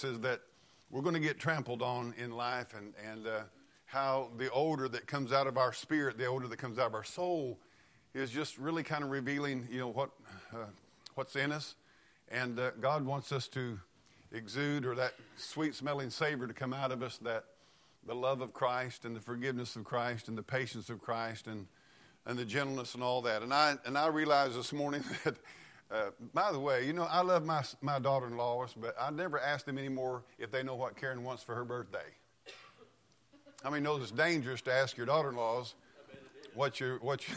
is that we're going to get trampled on in life, and how the odor that comes out of our spirit, the odor that comes out of our soul, is just really kind of revealing, what's in us. And God wants us to exude, or that sweet-smelling savor to come out of us, that the love of Christ and the forgiveness of Christ and the patience of Christ and the gentleness and all that. And I realized this morning that, by the way, I love my daughter-in-laws, but I never ask them anymore if they know what Karen wants for her birthday. How many know it's dangerous to ask your daughter-in-laws what your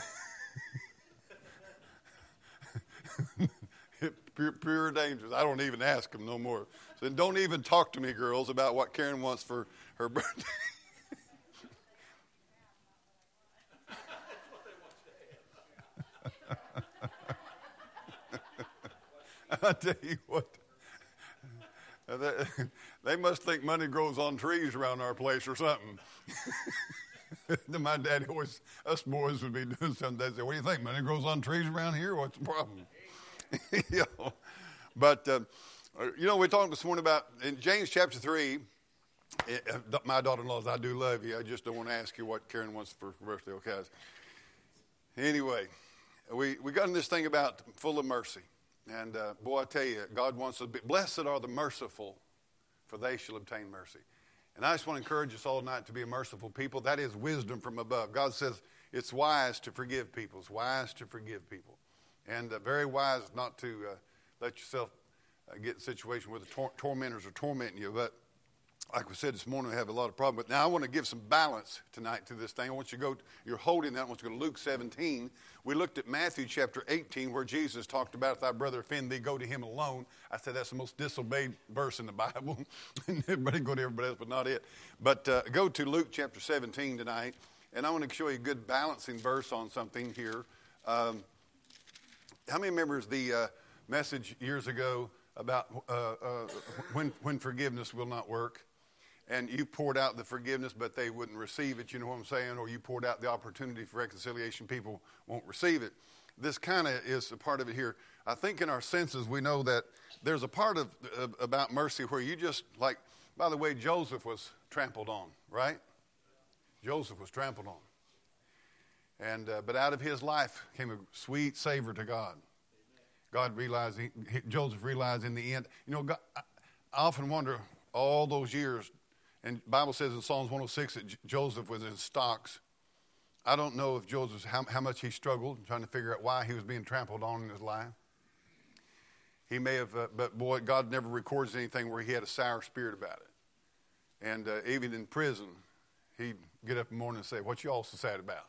pure dangerous. I don't even ask them no more. So don't even talk to me, girls, about what Karen wants for her birthday. I tell you what, they must think money grows on trees around our place or something. My daddy always, us boys would be doing something. They'd say, "What do you think? Money grows on trees around here? What's the problem?" But we're talking this morning about in James chapter 3. My daughter-in-laws, I do love you. I just don't want to ask you what Karen wants for birthday. Okay. Anyway, we got in this thing about full of mercy. And boy, I tell you, God wants us to be, blessed are the merciful, for they shall obtain mercy. And I just want to encourage us all tonight to be a merciful people. That is wisdom from above. God says it's wise to forgive people. It's wise to forgive people. And very wise not to let yourself get in a situation where the tormentors are tormenting you. But like we said this morning, we have a lot of problems. But now I want to give some balance tonight to this thing. I want you to go, you're holding that, I want you to go to Luke 17. We looked at Matthew chapter 18 where Jesus talked about, if thy brother offend thee, go to him alone. I said that's the most disobeyed verse in the Bible. Everybody go to everybody else, but not it. But go to Luke chapter 17 tonight. And I want to show you a good balancing verse on something here. How many remembers the message years ago about when forgiveness will not work? And you poured out the forgiveness, but they wouldn't receive it, you know what I'm saying? Or you poured out the opportunity for reconciliation, people won't receive it. This kind of is a part of it here. I think in our senses we know that there's a part of about mercy where you just, like, by the way, Joseph was trampled on, right? Joseph was trampled on. And but out of his life came a sweet savor to God. God realized, Joseph realized in the end, God, I often wonder all those years, and the Bible says in Psalms 106 that Joseph was in stocks. I don't know if Joseph, how much he struggled trying to figure out why he was being trampled on in his life. He may have, but boy, God never records anything where he had a sour spirit about it. And even in prison, he'd get up in the morning and say, "What you all so sad about?"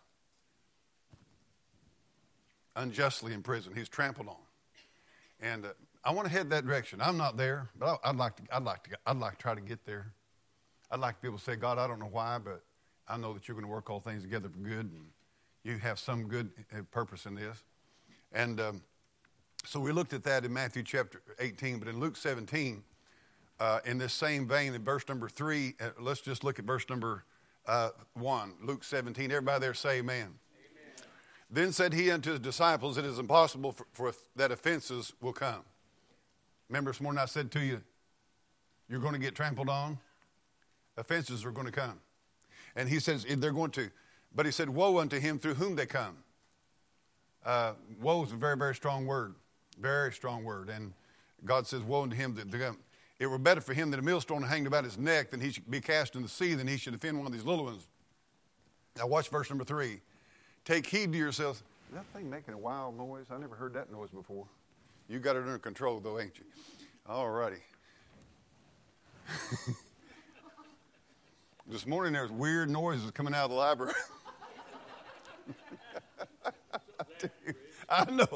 Unjustly in prison, he's trampled on. And I want to head that direction. I'm not there, but I'd like to try to get there. I'd like to be able to say, "God, I don't know why, but I know that you're going to work all things together for good, and you have some good purpose in this." And so we looked at that in Matthew chapter 18, but in Luke 17, in this same vein, in verse number 3, let's just look at verse number 1, Luke 17. Everybody there say amen. Then said he unto his disciples, "It is impossible for that offenses will come." Remember this morning I said to you, you're going to get trampled on. Offenses are going to come. And he says they're going to. But he said, "Woe unto him through whom they come." Woe is a very, very strong word. Very strong word. And God says, "Woe unto him that they come. It were better for him that a millstone hanged about his neck than he should be cast in the sea than he should offend one of these little ones." Now watch verse number 3. "Take heed to yourselves." Is that thing making a wild noise? I never heard that noise before. You got it under control, though, ain't you? All righty. This morning there was weird noises coming out of the library. I know.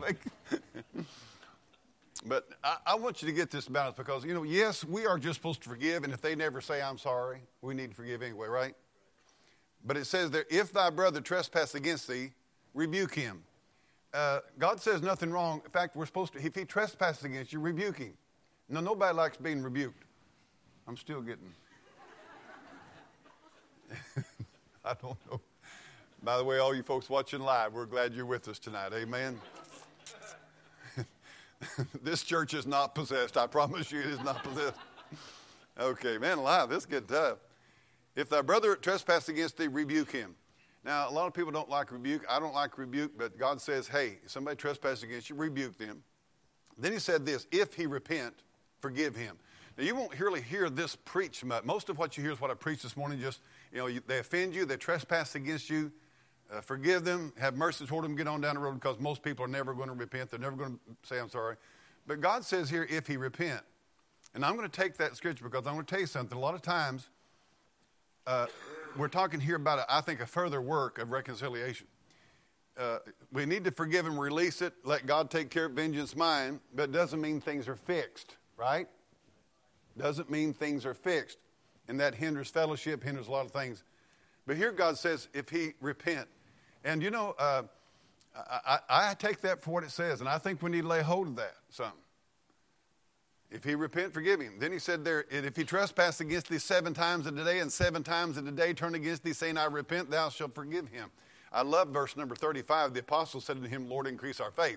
But I want you to get this balance because, yes, we are just supposed to forgive, and if they never say I'm sorry, we need to forgive anyway, right? But it says there, "If thy brother trespass against thee, rebuke him." God says nothing wrong. In fact, we're supposed to, if he trespasses against you, rebuke him. Now, nobody likes being rebuked. I'm still getting... I don't know. By the way, all you folks watching live, we're glad you're with us tonight. Amen. This church is not possessed. I promise you it is not possessed. Okay, man alive, this is getting tough. If thy brother trespass against thee, rebuke him. Now, a lot of people don't like rebuke. I don't like rebuke, but God says, hey, if somebody trespasses against you, rebuke them. Then he said this, if he repent, forgive him. Now, you won't really hear this preached much. Most of what you hear is what I preached this morning. Just, they offend you, they trespass against you. Forgive them, have mercy toward them, get on down the road, because most people are never going to repent. They're never going to say, I'm sorry. But God says here, if he repent. And I'm going to take that scripture because I'm going to tell you something. A lot of times, we're talking here about, I think, a further work of reconciliation. We need to forgive and release it, let God take care of vengeance mine, but it doesn't mean things are fixed, right? Doesn't mean things are fixed. And that hinders fellowship, hinders a lot of things. But here God says, if he repent. And I take that for what it says, and I think we need to lay hold of that something. If he repent, forgive him. Then he said there, if he trespass against thee 7 times in a day, and 7 times in a day turn against thee, saying, I repent, thou shalt forgive him. I love verse number 35. The apostle said to him, Lord, increase our faith.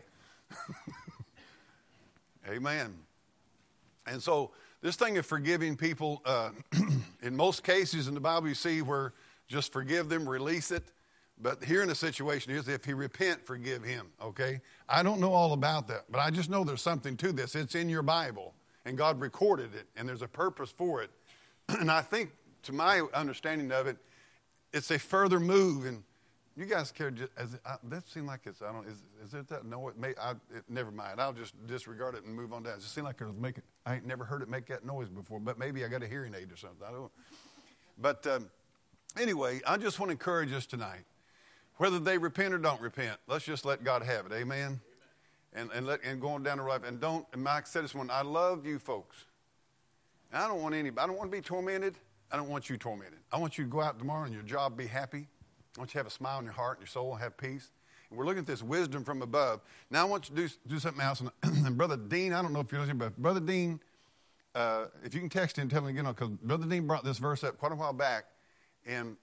Amen. And so this thing of forgiving people, in most cases in the Bible you see where just forgive them, release it. But here in the situation is if he repent, forgive him, okay? I don't know all about that, but I just know there's something to this. It's in your Bible, and God recorded it, and there's a purpose for it. And I think, to my understanding of it, it's a further move. And you guys care, that seems like it's, I don't, is it that? No, never mind. I'll just disregard it and move on down. It just seems like I ain't never heard it make that noise before, but maybe I got a hearing aid or something. I don't know. But anyway, I just want to encourage us tonight. Whether they repent or don't repent, let's just let God have it. Amen? And going down the road. And Mike said this one, I love you folks. And I don't want to be tormented. I don't want you tormented. I want you to go out tomorrow and your job be happy. I want you to have a smile in your heart and your soul and have peace. And we're looking at this wisdom from above. Now I want you to do something else. And Brother Dean, I don't know if you're listening, but Brother Dean, if you can text him and tell him again, because Brother Dean brought this verse up quite a while back. And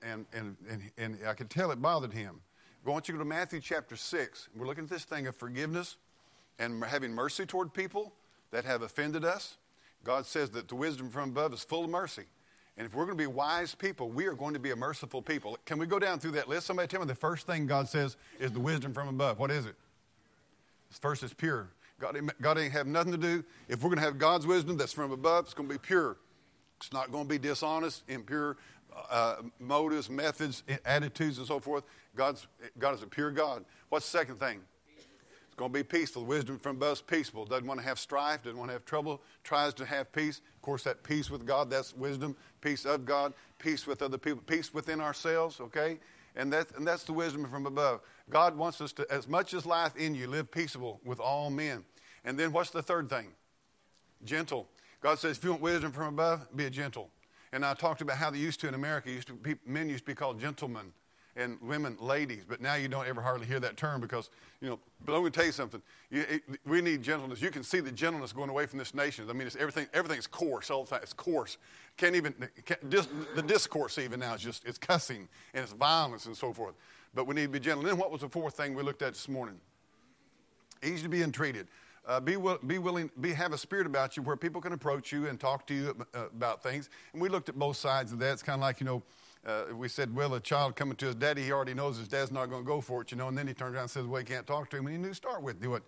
I could tell it bothered him. I want you to go to Matthew chapter 6. We're looking at this thing of forgiveness and having mercy toward people that have offended us. God says that the wisdom from above is full of mercy. And if we're going to be wise people, we are going to be a merciful people. Can we go down through that list? Somebody tell me the first thing God says is the wisdom from above. What is it? First is pure. God ain't have nothing to do. If we're going to have God's wisdom that's from above, it's going to be pure. It's not going to be dishonest, impure motives, methods, attitudes, and so forth. God is a pure God. What's the second thing? It's going to be peaceful. Wisdom from above is peaceful. Doesn't want to have strife, doesn't want to have trouble, tries to have peace. Of course, that peace with God, that's wisdom. Peace of God, peace with other people, peace within ourselves, okay? And that's the wisdom from above. God wants us to, as much as life in you, live peaceable with all men. And then what's the third thing? Gentle. God says, if you want wisdom from above, be a gentle. And I talked about how they used to in America, men used to be called gentlemen and women ladies. But now you don't ever hardly hear that term because, but I'm going to tell you something. We need gentleness. You can see the gentleness going away from this nation. I mean, everything's coarse all the time. It's coarse. The discourse even now is it's cussing and it's violence and so forth. But we need to be gentle. And then what was the fourth thing we looked at this morning? Easy to be entreated. Be willing, have a spirit about you where people can approach you and talk to you about things. And we looked at both sides of that. It's kind of like, we said, well, a child coming to his daddy, he already knows his dad's not going to go for it, and then he turns around and says, well, he can't talk to him. And he knew to start with. Do it.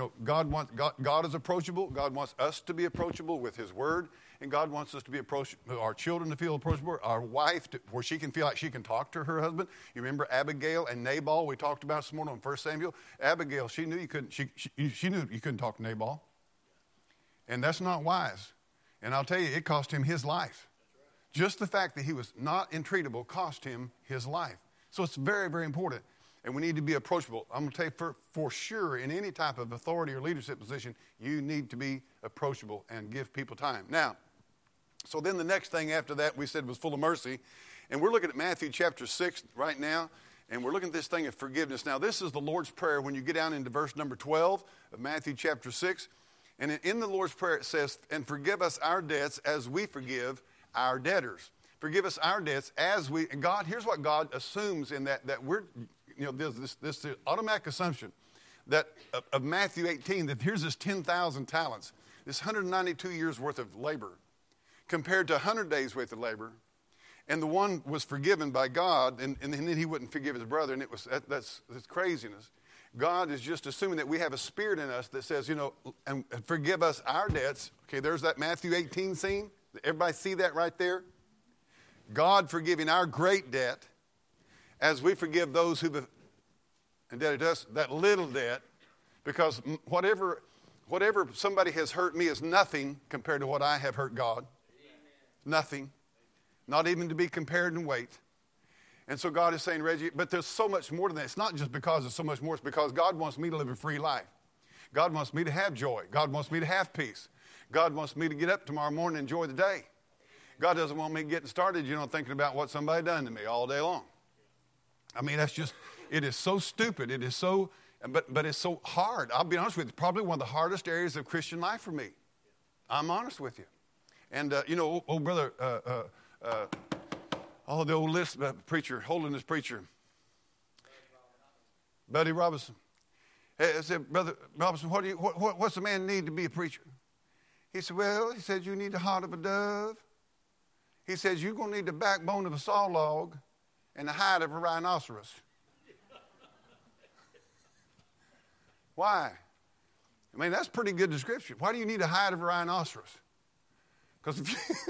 God is approachable. God wants us to be approachable with his word. And God wants us to be approachable, our children to feel approachable, our wife, where she can feel like she can talk to her husband. You remember Abigail and Nabal we talked about this morning on 1 Samuel? Abigail, she knew you couldn't talk to Nabal. And that's not wise. And I'll tell you, it cost him his life. Just the fact that he was not entreatable cost him his life. So it's very, very important. And we need to be approachable. I'm going to tell you for sure, in any type of authority or leadership position, you need to be approachable and give people time. Now, so then the next thing after that we said was full of mercy. And we're looking at Matthew chapter 6 right now. And we're looking at this thing of forgiveness. Now, this is the Lord's Prayer when you get down into verse number 12 of Matthew chapter 6. And in the Lord's Prayer it says, and forgive us our debts as we forgive our debtors. Forgive us our debts as we, and God, here's what God assumes in that we're, there's this automatic assumption that of Matthew 18, that here's this 10,000 talents, this 192 years worth of labor. compared to 100 days' worth of labor. And the one was forgiven by God, and then he wouldn't forgive his brother, and that's craziness. God is just assuming that we have a spirit in us that says, and forgive us our debts. Okay, there's that Matthew 18 scene. Everybody see that right there? God forgiving our great debt as we forgive those who've indebted us that little debt, because whatever somebody has hurt me is nothing compared to what I have hurt God. Nothing. Not even to be compared in weight. And so God is saying, Reggie, but there's so much more than that. It's not just because there's so much more. It's because God wants me to live a free life. God wants me to have joy. God wants me to have peace. God wants me to get up tomorrow morning and enjoy the day. God doesn't want me getting started, thinking about what somebody done to me all day long. I mean, it is so stupid. It is so, but it's so hard. I'll be honest with you, probably one of the hardest areas of Christian life for me. I'm honest with you. And, old brother, the old list preacher, holiness preacher, Buddy Robinson. Hey, I said, Brother Robinson, what's a man need to be a preacher? He said, you need the heart of a dove. He says, you're going to need the backbone of a saw log and the hide of a rhinoceros. Why? I mean, that's a pretty good description. Why do you need a hide of a rhinoceros? Because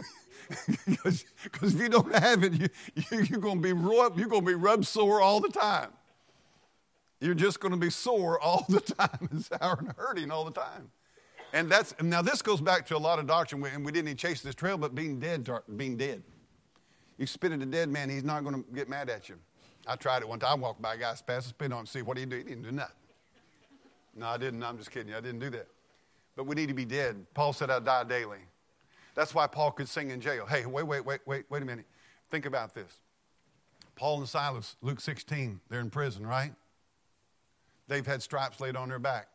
if you don't have it, you're going to be rubbed sore all the time. You're just going to be sore all the time and sour and hurting all the time. And now this goes back to a lot of doctrine, and we didn't even chase this trail, but being dead. You spit at a dead man, he's not going to get mad at you. I tried it one time. I walked by a guy, passed a spit on him, see what do you do? He didn't do nothing. No, I didn't. I'm just kidding you. I didn't do that. But we need to be dead. Paul said, I die daily. That's why Paul could sing in jail. Hey, wait a minute. Think about this. Paul and Silas, Luke 16, they're in prison, right? They've had stripes laid on their back.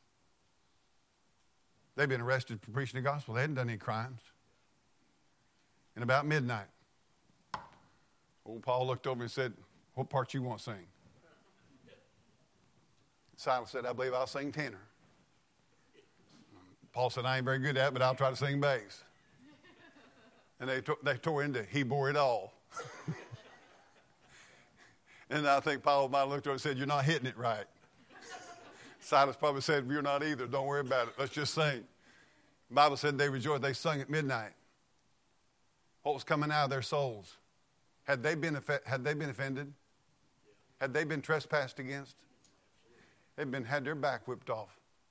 They've been arrested for preaching the gospel. They hadn't done any crimes. And about midnight, old Paul looked over and said, what part you want to sing? Silas said, I believe I'll sing tenor. Paul said, I ain't very good at it, but I'll try to sing bass. And they tore into He Bore It All. And I think Paul might have looked over and said, you're not hitting it right. Silas probably said, you're not either. Don't worry about it. Let's just sing. The Bible said they rejoiced. They sung at midnight. What was coming out of their souls? Had they been offended? Had they been trespassed against? Had their back whipped off.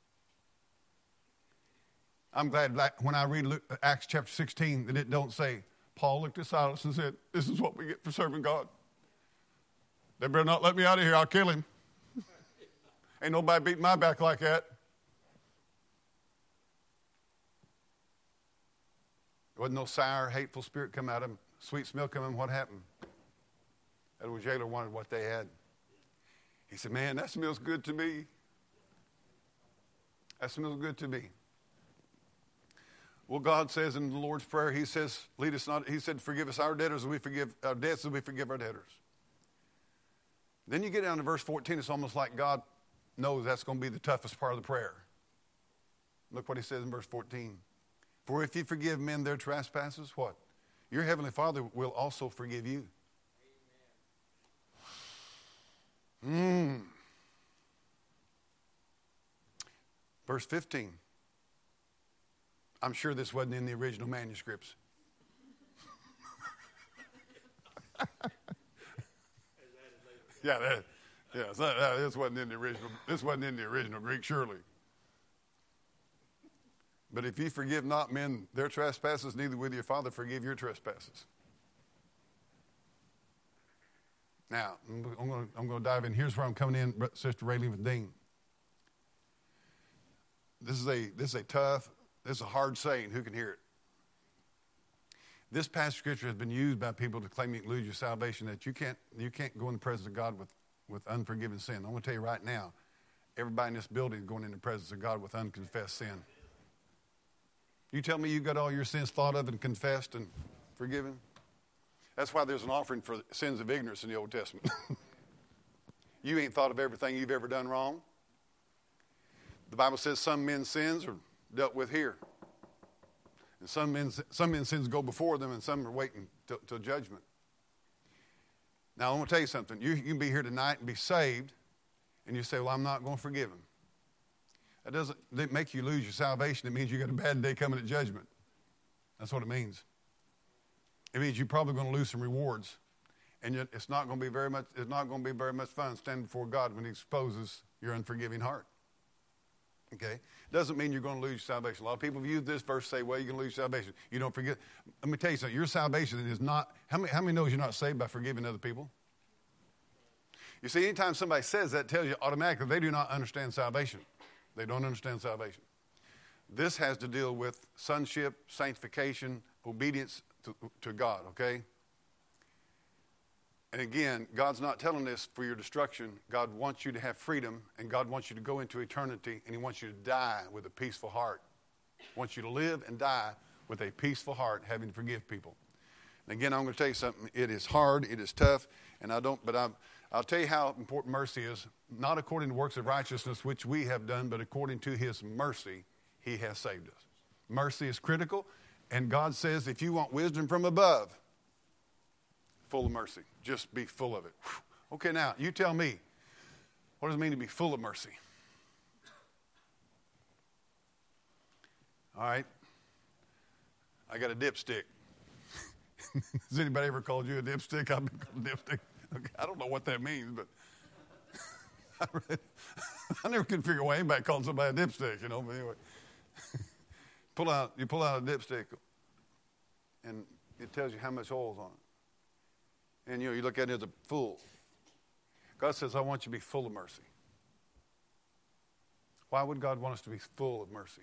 I'm glad when I read Acts chapter 16 that it don't say, Paul looked at Silas and said, this is what we get for serving God. They better not let me out of here. I'll kill him. Ain't nobody beating my back like that. There wasn't no sour, hateful spirit come out of him. Sweet smell come in. What happened? That old jailer wanted what they had. He said, man, that smells good to me. That smells good to me. Well, God says in the Lord's Prayer, He says, lead us not. He said, forgive us our debtors as we forgive our debts as we forgive our debtors. Then you get down to verse 14. It's almost like God knows that's going to be the toughest part of the prayer. Look what He says in verse 14. For if you forgive men their trespasses, what? Your heavenly Father will also forgive you. Verse 15. I'm sure this wasn't in the original manuscripts. This wasn't in the original. This wasn't in the original Greek, surely. But if ye forgive not men their trespasses, neither will your Father forgive your trespasses. Now, I'm going to dive in. Here's where I'm coming in, Sister Raylene with Dean. This is a tough. This is a hard saying. Who can hear it? This passage of Scripture has been used by people to claim you can lose your salvation, that you can't go in the presence of God with unforgiven sin. I'm going to tell you right now, everybody in this building is going in the presence of God with unconfessed sin. You tell me you got all your sins thought of and confessed and forgiven? That's why there's an offering for sins of ignorance in the Old Testament. You ain't thought of everything you've ever done wrong. The Bible says some men's sins are dealt with here. And some men's sins go before them, and some are waiting till judgment. Now, I'm going to tell you something. You can be here tonight and be saved, and you say, well, I'm not going to forgive him. That doesn't make you lose your salvation. It means you got a bad day coming at judgment. That's what it means. It means you're probably going to lose some rewards, and yet it's not going to be very much. It's not going to be very much fun standing before God when He exposes your unforgiving heart. Okay, doesn't mean you're going to lose your salvation. A lot of people view this verse say, "Well, you're going to lose your salvation. You don't forget." Let me tell you something. Your salvation is not. How many knows you're not saved by forgiving other people? You see, anytime somebody says that, it tells you automatically they do not understand salvation. They don't understand salvation. This has to deal with sonship, sanctification, obedience to God, okay? And again, God's not telling this for your destruction. God wants you to have freedom, and God wants you to go into eternity, and He wants you to die with a peaceful heart. He wants you to live and die with a peaceful heart, having to forgive people. And again, I'm going to tell you something. It is hard, it is tough, and I'll tell you how important mercy is, not according to works of righteousness, which we have done, but according to His mercy, He has saved us. Mercy is critical, and God says if you want wisdom from above, full of mercy, just be full of it. Okay, now, you tell me, what does it mean to be full of mercy? All right, I got a dipstick. Has anybody ever called you a dipstick? I've been called a dipstick. Okay, I don't know what that means, but I never could figure out why anybody called somebody a dipstick, But anyway, you pull out a dipstick, and it tells you how much oil's on it. And, you look at it as a fool. God says, I want you to be full of mercy. Why would God want us to be full of mercy?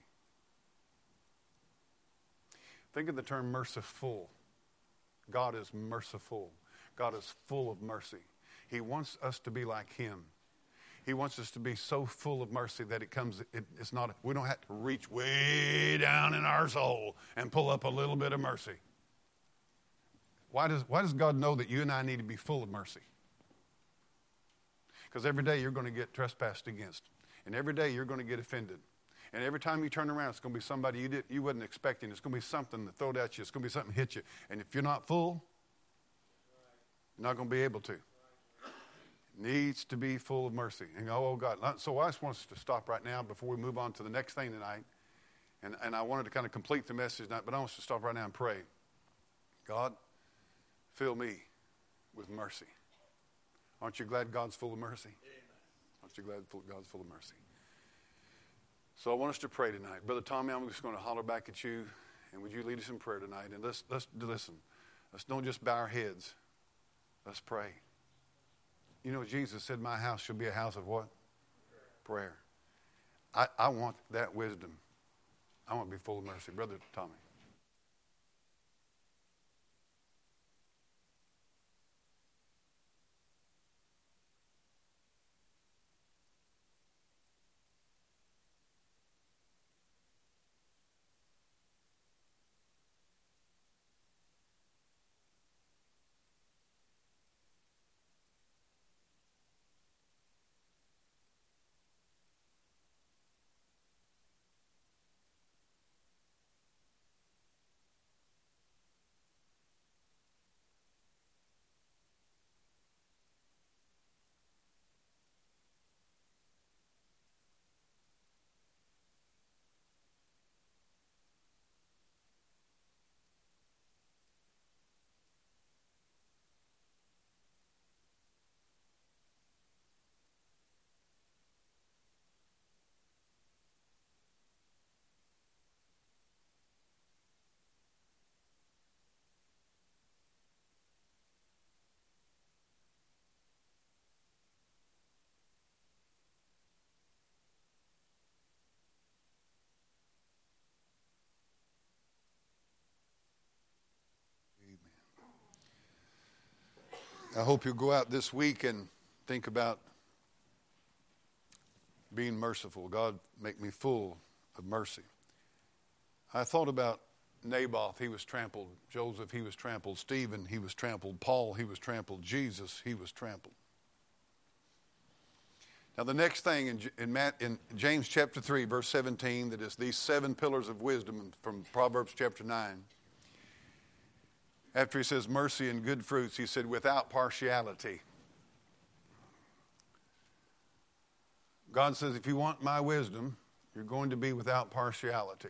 Think of the term merciful. God is merciful. God is full of mercy. He wants us to be like Him. He wants us to be so full of mercy that we don't have to reach way down in our soul and pull up a little bit of mercy. Why does God know that you and I need to be full of mercy? Because every day you're going to get trespassed against. And every day you're going to get offended. And every time you turn around, it's going to be somebody you wasn't expecting. It's going to be something that thrown at you. It's going to be something that hit you. And if you're not full, you're not going to be able to. It needs to be full of mercy. And oh God. So I just want us to stop right now before we move on to the next thing tonight. And I wanted to kind of complete the message tonight, but I want us to stop right now and pray. God, fill me with mercy. Aren't you glad God's full of mercy? Aren't you glad God's full of mercy? So I want us to pray tonight. Brother Tommy, I'm just going to holler back at you, and would you lead us in prayer tonight? And let's listen. Let's don't just bow our heads. Let's pray. Jesus said, my house shall be a house of what? Prayer. I want that wisdom. I want to be full of mercy. Brother Tommy. I hope you'll go out this week and think about being merciful. God, make me full of mercy. I thought about Naboth, he was trampled. Joseph, he was trampled. Stephen, he was trampled. Paul, he was trampled. Jesus, he was trampled. Now, the next thing in James chapter 3, verse 17, that is these 7 pillars of wisdom from Proverbs chapter 9. After he says mercy and good fruits, he said without partiality. God says if you want my wisdom, you're going to be without partiality.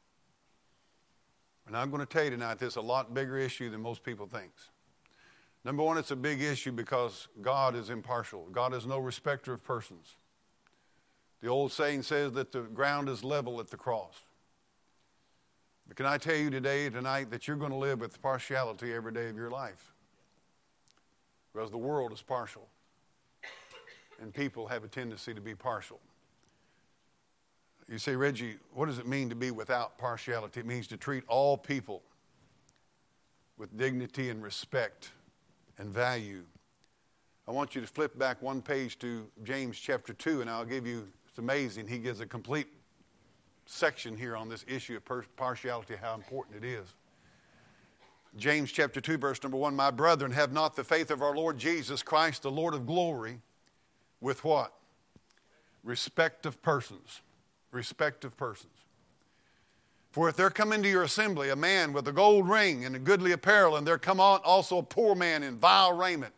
And I'm going to tell you tonight, this is a lot bigger issue than most people think. Number one, it's a big issue because God is impartial. God is no respecter of persons. The old saying says that the ground is level at the cross. But can I tell you tonight, that you're going to live with partiality every day of your life? Because the world is partial. And people have a tendency to be partial. You say, Reggie, what does it mean to be without partiality? It means to treat all people with dignity and respect and value. I want you to flip back one page to James chapter 2, and I'll give you, it's amazing, he gives a complete section here on this issue of partiality, how important it is. James chapter 2, verse number 1, my brethren, have not the faith of our Lord Jesus Christ, the Lord of glory, with what? Respect of persons. Respect of persons. For if there come into your assembly a man with a gold ring and a goodly apparel, and there come on also a poor man in vile raiment,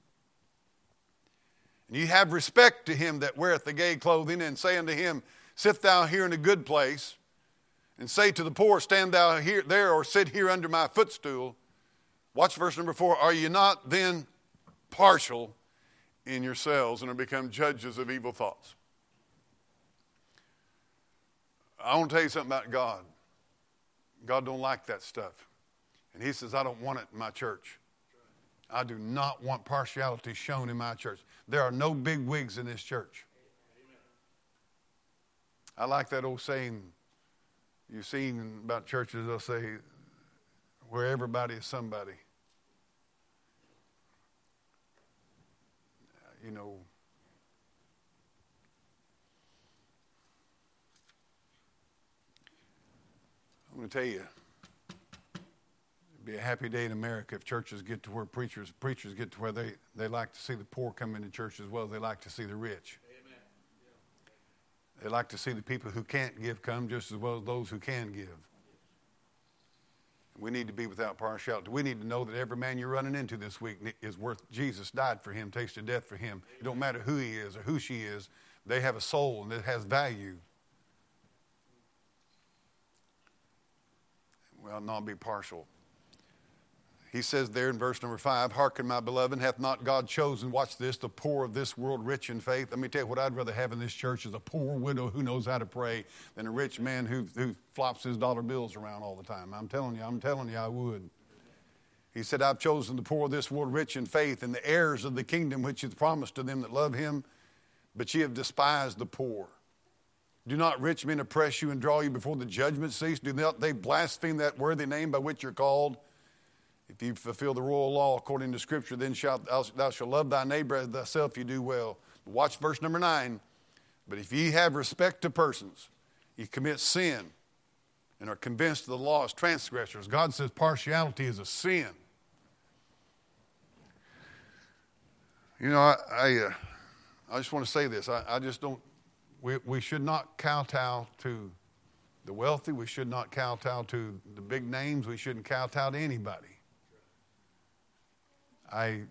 and ye have respect to him that weareth the gay clothing, and say unto him, sit thou here in a good place, and say to the poor, stand thou here, there, or sit here under my footstool. Watch verse number 4. Are ye not then partial in yourselves, and are become judges of evil thoughts? I want to tell you something about God. God don't like that stuff. And he says, I don't want it in my church. I do not want partiality shown in my church. There are no big wigs in this church. I like that old saying you've seen about churches. They'll say, where everybody is somebody. You know, I'm going to tell you, it'd be a happy day in America if churches get to where preachers get to where they like to see the poor come into church as well as they like to see the rich. Amen. They like to see the people who can't give come just as well as those who can give. We need to be without partiality. We need to know that every man you're running into this week is worth. Jesus died for him, tasted death for him. It don't matter who he is or who she is. They have a soul and it has value. Well, not be partial. He says there in verse number 5, hearken, my beloved, hath not God chosen, watch this, the poor of this world rich in faith? Let me tell you, what I'd rather have in this church is a poor widow who knows how to pray than a rich man who flops his dollar bills around all the time. I'm telling you, I would. He said, I've chosen the poor of this world rich in faith and the heirs of the kingdom which is promised to them that love him, but ye have despised the poor. Do not rich men oppress you and draw you before the judgment cease? Do not they blaspheme that worthy name by which you're called? If you fulfill the royal law according to Scripture, then thou shalt love thy neighbor as thyself, you do well. But watch verse number 9. But if ye have respect to persons, ye commit sin and are convinced of the law as transgressors. God says partiality is a sin. You know, I just want to say this. I just don't. We should not kowtow to the wealthy. We should not kowtow to the big names. We shouldn't kowtow to anybody. I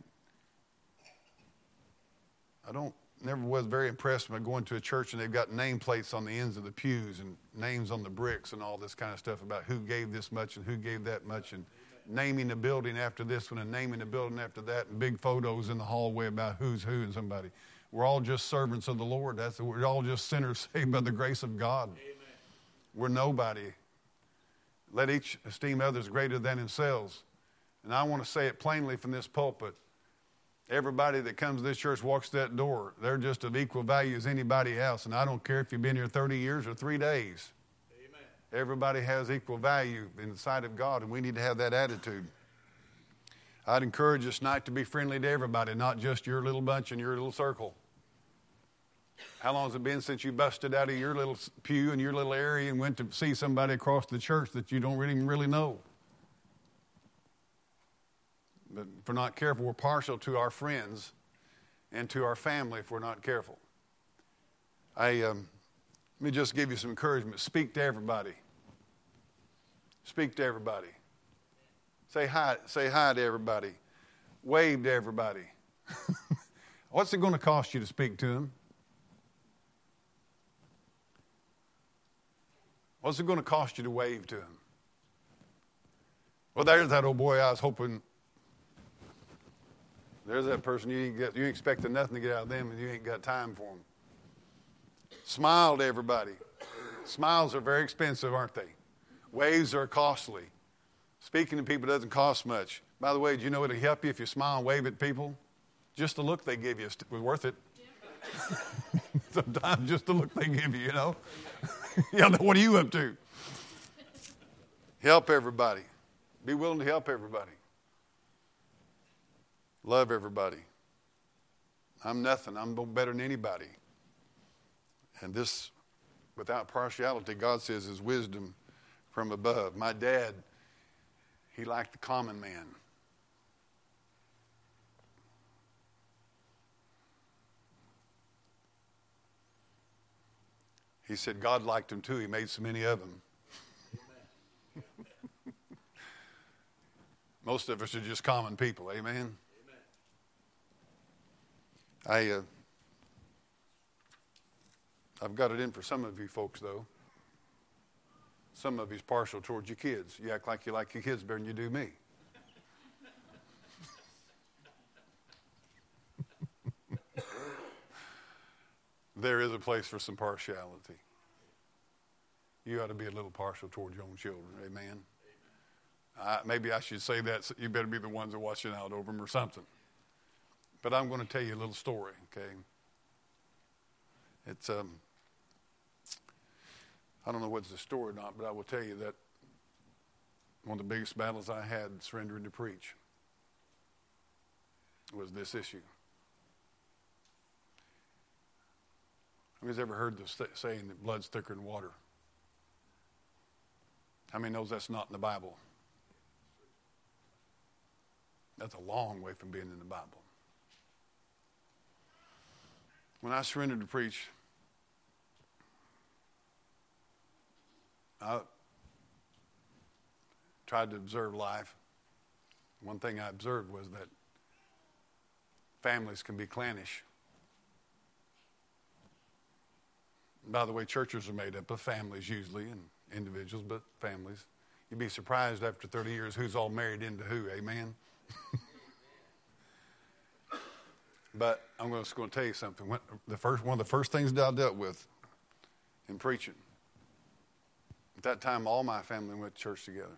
never was very impressed when I go into a church and they've got nameplates on the ends of the pews and names on the bricks and all this kind of stuff about who gave this much and who gave that much and naming the building after this one and naming the building after that and big photos in the hallway about who's who and somebody. We're all just servants of the Lord. We're all just sinners saved by the grace of God. Amen. We're nobody. Let each esteem others greater than themselves. And I want to say it plainly from this pulpit. Everybody that comes to this church walks that door. They're just of equal value as anybody else. And I don't care if you've been here 30 years or 3 days. Amen. Everybody has equal value in the sight of God, and we need to have that attitude. I'd encourage us tonight to be friendly to everybody, not just your little bunch and your little circle. How long has it been since you busted out of your little pew and your little area and went to see somebody across the church that you don't really know? But if we're not careful, we're partial to our friends and to our family if we're not careful. Let me just give you some encouragement. Speak to everybody. Speak to everybody. Say hi to everybody. Wave to everybody. What's it going to cost you to speak to them? What's it going to cost you to wave to them? Well, there's that old boy I was hoping. There's that person you expected nothing to get out of them, and you ain't got time for them. Smile to everybody. Smiles are very expensive, aren't they? Waves are costly. Speaking to people doesn't cost much. By the way, do you know it'll help you if you smile and wave at people? Just the look they give you is worth it. Sometimes just the look they give you, you know. Yeah, what are you up to? Help everybody. Be willing to help everybody. Love everybody. I'm nothing. I'm no better than anybody. And this, without partiality, God says, is wisdom from above. My dad, he liked the common man. He said God liked him too. He made so many of them. Most of us are just common people. Amen? I've got it in for some of you folks, though. Some of you's partial towards your kids. You act like you like your kids better than you do me. There is a place for some partiality. You ought to be a little partial towards your own children. Amen? Maybe I should say that. So you better be the ones that are watching out over them or something. But I'm going to tell you a little story, okay? It's, I don't know what's the story or not, but I will tell you that one of the biggest battles I had surrendering to preach was this issue. Who's ever heard the saying that blood's thicker than water? How many knows that's not in the Bible? That's a long way from being in the Bible. When I surrendered to preach, I tried to observe life. One thing I observed was that families can be clannish. By the way, churches are made up of families usually, and individuals, but families. You'd be surprised after 30 years who's all married into who, amen? But I'm just going to tell you something. One of the first things that I dealt with in preaching, at that time all my family went to church together.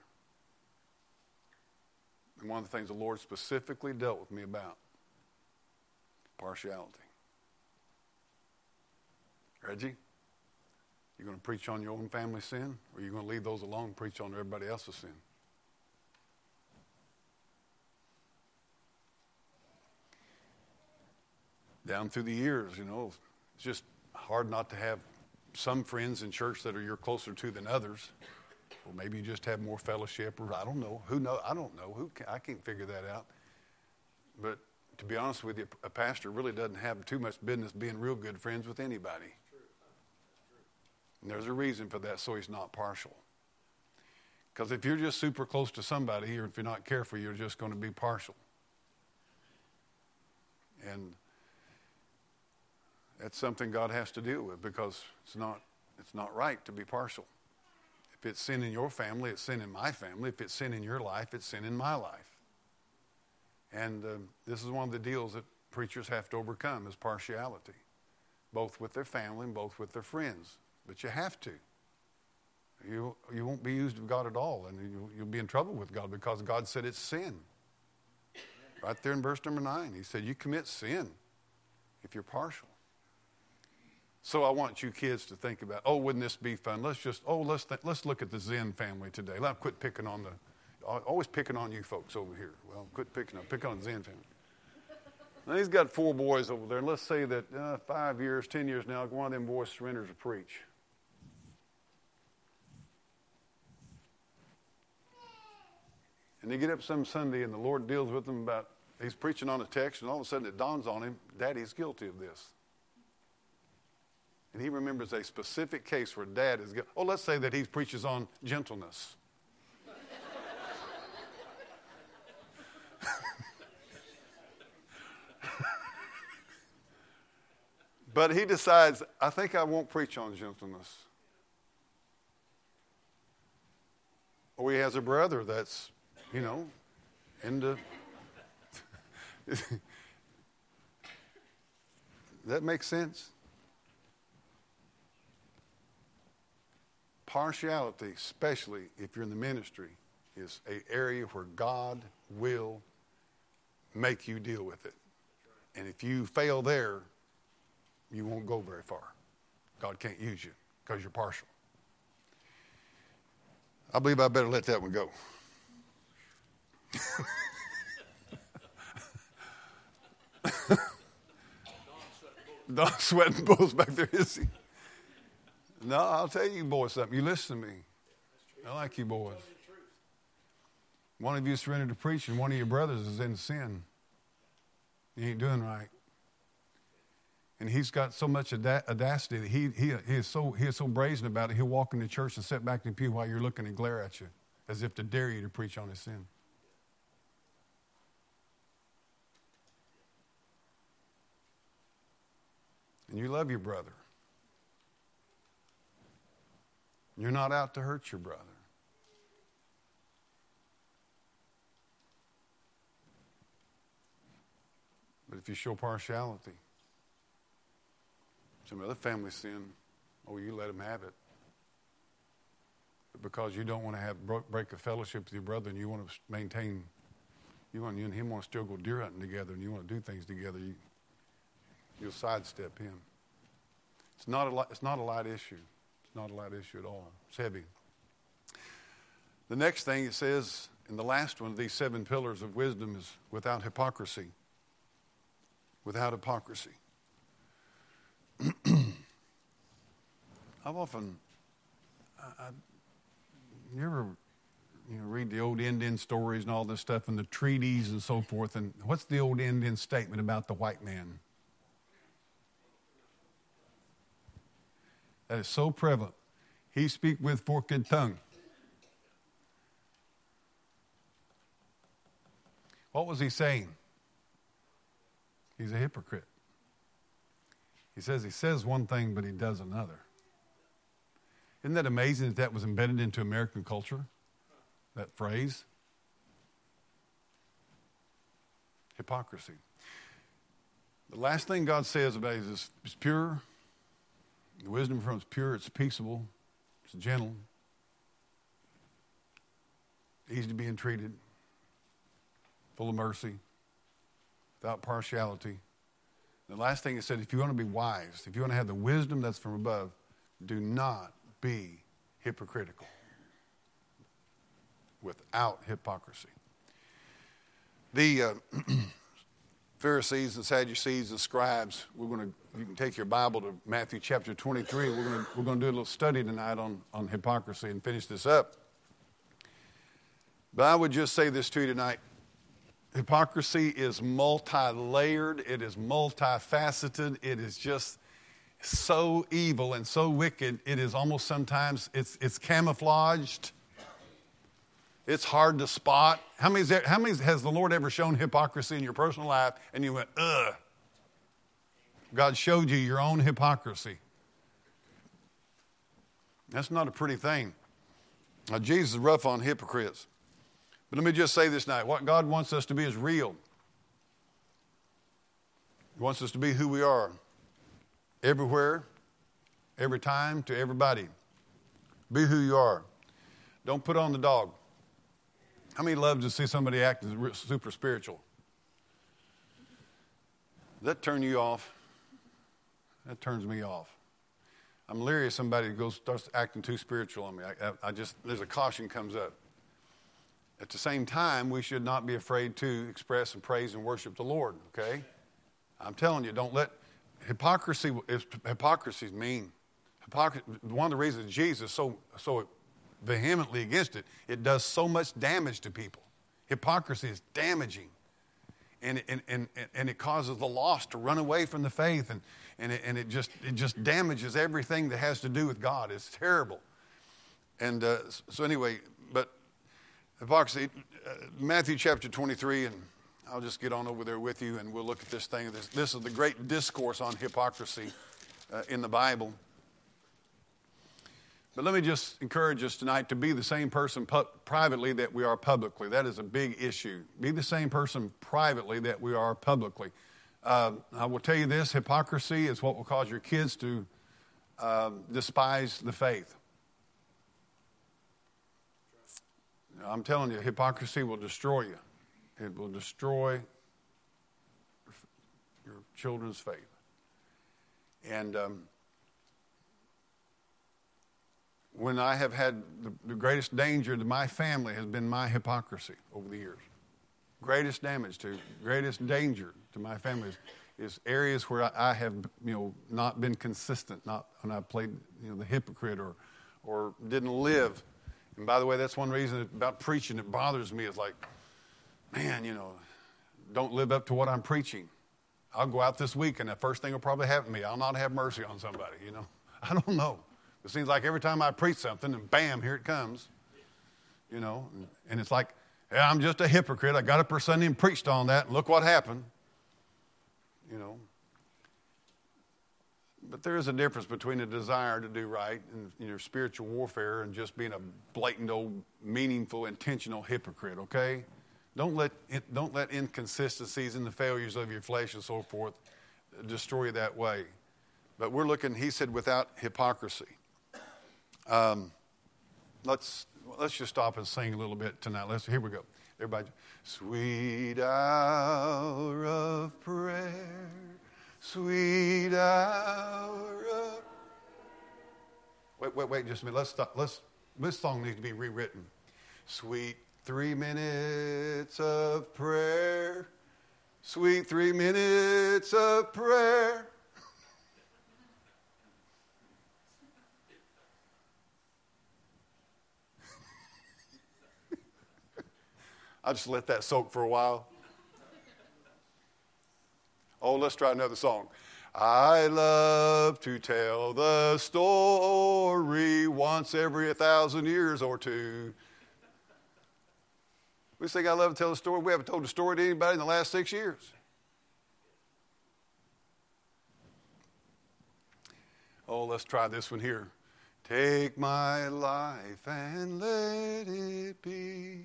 And one of the things the Lord specifically dealt with me about, partiality. Reggie? You going to preach on your own family sin, or are you going to leave those alone and preach on everybody else's sin? Down through the years, you know, it's just hard not to have some friends in church that you're closer to than others, or maybe you just have more fellowship, or I don't know. I don't know. I can't figure that out. But to be honest with you, a pastor really doesn't have too much business being real good friends with anybody. And there's a reason for that, so he's not partial. Because if you're just super close to somebody, or if you're not careful, you're just going to be partial. And that's something God has to deal with, because it's not right to be partial. If it's sin in your family, it's sin in my family. If it's sin in your life, it's sin in my life. And this is one of the deals that preachers have to overcome, is partiality, both with their family and both with their friends. But you have to. You won't be used of God at all, and you'll be in trouble with God, because God said it's sin. Right there in verse number 9, he said you commit sin if you're partial. So I want you kids to think about, wouldn't this be fun? Let's look at the Zen family today. Let's quit picking on always picking on you folks over here. Well, pick on the Zen family. Now he's got 4 boys over there, and let's say that 5 years, 10 years now, one of them boys surrenders to preach. And they get up some Sunday, and the Lord deals with them about, he's preaching on a text, and all of a sudden it dawns on him, Daddy's guilty of this. And he remembers a specific case where dad is, let's say that he preaches on gentleness. But he decides, I think I won't preach on gentleness. Or he has a brother that's, into... That makes sense? Partiality, especially if you're in the ministry, is an area where God will make you deal with it. And if you fail there, you won't go very far. God can't use you because you're partial. I believe I better let that one go. Don sweating bulls back there, is he? No, I'll tell you boys something. You listen to me. I like you boys. One of you surrendered to preach, and one of your brothers is in sin. He ain't doing right. And he's got so much audacity that he is so brazen about it, he'll walk into church and sit back in the pew while you're looking and glare at you, as if to dare you to preach on his sin. And you love your brother. You're not out to hurt your brother. But if you show partiality, some other family sin, you let them have it. But because you don't want to have break a fellowship with your brother and you want to maintain, you and him want to still go deer hunting together and you want to do things together, you'll sidestep him. It's not a light issue. It's not a light issue at all. It's heavy. The next thing it says in the last one of these 7 pillars of wisdom is without hypocrisy. Without hypocrisy. I've often, you ever read the old Indian stories and all this stuff and the treaties and so forth, and what's the old Indian statement about the white man? That is so prevalent. He speak with forked tongue. What was he saying? He's a hypocrite. He says one thing, but he does another. Isn't that amazing that was embedded into American culture? That phrase? Hypocrisy. The last thing God says about it is it's pure. The wisdom from it's pure, it's peaceable, it's gentle, easy to be entreated, full of mercy, without partiality. The last thing it said, if you want to be wise, if you want to have the wisdom that's from above, do not be hypocritical. Without hypocrisy. The Pharisees and Sadducees and scribes, you can take your Bible to Matthew chapter 23. We're going to do a little study tonight on hypocrisy and finish this up. But I would just say this to you tonight. Hypocrisy is multi-layered. It is multifaceted. It is just so evil and so wicked. It is almost sometimes, it's camouflaged. It's hard to spot. How many has the Lord ever shown hypocrisy in your personal life and you went, ugh? God showed you your own hypocrisy. That's not a pretty thing. Now, Jesus is rough on hypocrites. But let me just say this night, what God wants us to be is real. He wants us to be who we are. Everywhere, every time, to everybody. Be who you are. Don't put on the dog. How many love to see somebody act super spiritual? Does that turn you off? That turns me off. I'm leery of somebody who starts acting too spiritual on me. There's a caution comes up. At the same time, we should not be afraid to express and praise and worship the Lord, okay? I'm telling you, don't let hypocrisy is mean. One of the reasons Jesus so vehemently against it, it does so much damage to people. Hypocrisy is damaging. and it causes the lost to run away from the faith, and it just damages everything that has to do with God. It's terrible. And so anyway, but hypocrisy, Matthew chapter 23, and I'll just get on over there with you, and we'll look at this thing. This is the great discourse on hypocrisy in the Bible. But let me just encourage us tonight to be the same person privately that we are publicly. That is a big issue. Be the same person privately that we are publicly. I will tell you this, hypocrisy is what will cause your kids to despise the faith. I'm telling you, hypocrisy will destroy you. It will destroy your children's faith. And when I have had the greatest danger to my family has been my hypocrisy over the years. Greatest danger to my family is areas where I have, not been consistent, not when I played, the hypocrite or didn't live. And by the way, that's one reason about preaching it bothers me is like, man, don't live up to what I'm preaching. I'll go out this week and the first thing will probably happen to me. I'll not have mercy on somebody, I don't know. It seems like every time I preach something, and bam, here it comes. And it's like, yeah, I'm just a hypocrite. I got up for Sunday and preached on that, and look what happened. But there is a difference between a desire to do right in your spiritual warfare and just being a blatant, old, meaningful, intentional hypocrite, okay? Don't let inconsistencies and the failures of your flesh and so forth destroy you that way. But we're looking, he said, without hypocrisy. Let's just stop and sing a little bit tonight. Here we go. Everybody. Sweet hour of prayer, sweet hour of... Wait, just a minute. Let's stop. This song needs to be rewritten. Sweet 3 minutes of prayer, sweet 3 minutes of prayer. I'll just let that soak for a while. Oh, let's try another song. I love to tell the story once every 1,000 years or two. We think I love to tell the story. We haven't told the story to anybody in the last 6 years. Oh, let's try this one here. Take my life and let it be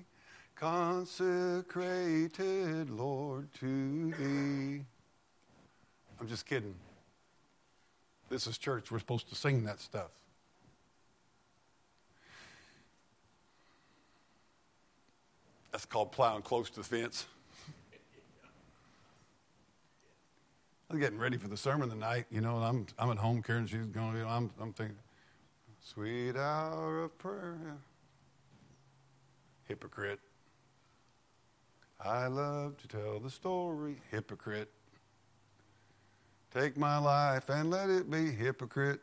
consecrated, Lord, to Thee. I'm just kidding. This is church. We're supposed to sing that stuff. That's called plowing close to the fence. I'm getting ready for the sermon tonight, and I'm at home. Karen, she's going. I'm thinking, sweet hour of prayer. Hypocrite. I love to tell the story, hypocrite. Take my life and let it be, hypocrite.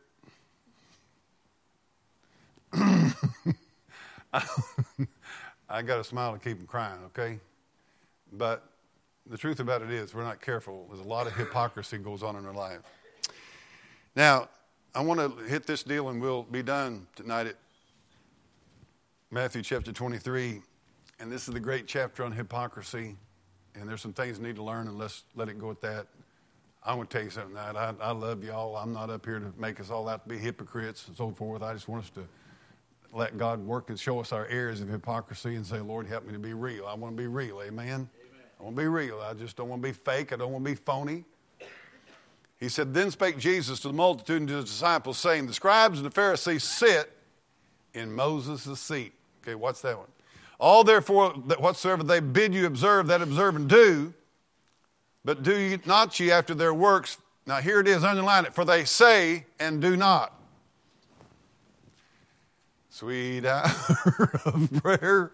I got a smile to keep them crying, okay? But the truth about it is, we're not careful. There's a lot of hypocrisy goes on in our life. Now, I want to hit this deal and we'll be done tonight at Matthew chapter 23. And this is the great chapter on hypocrisy. And there's some things we need to learn, and let's let it go at that. I want to tell you something tonight. I love y'all. I'm not up here to make us all out to be hypocrites and so forth. I just want us to let God work and show us our areas of hypocrisy and say, Lord, help me to be real. I want to be real. Amen? I want to be real. I just don't want to be fake. I don't want to be phony. He said, Then spake Jesus to the multitude and to his disciples, saying, The scribes and the Pharisees sit in Moses' seat. Okay, what's that one? All therefore, whatsoever they bid you observe, that observe and do, but do ye not ye after their works. Now here it is, underline it. For they say and do not. Sweet hour of prayer.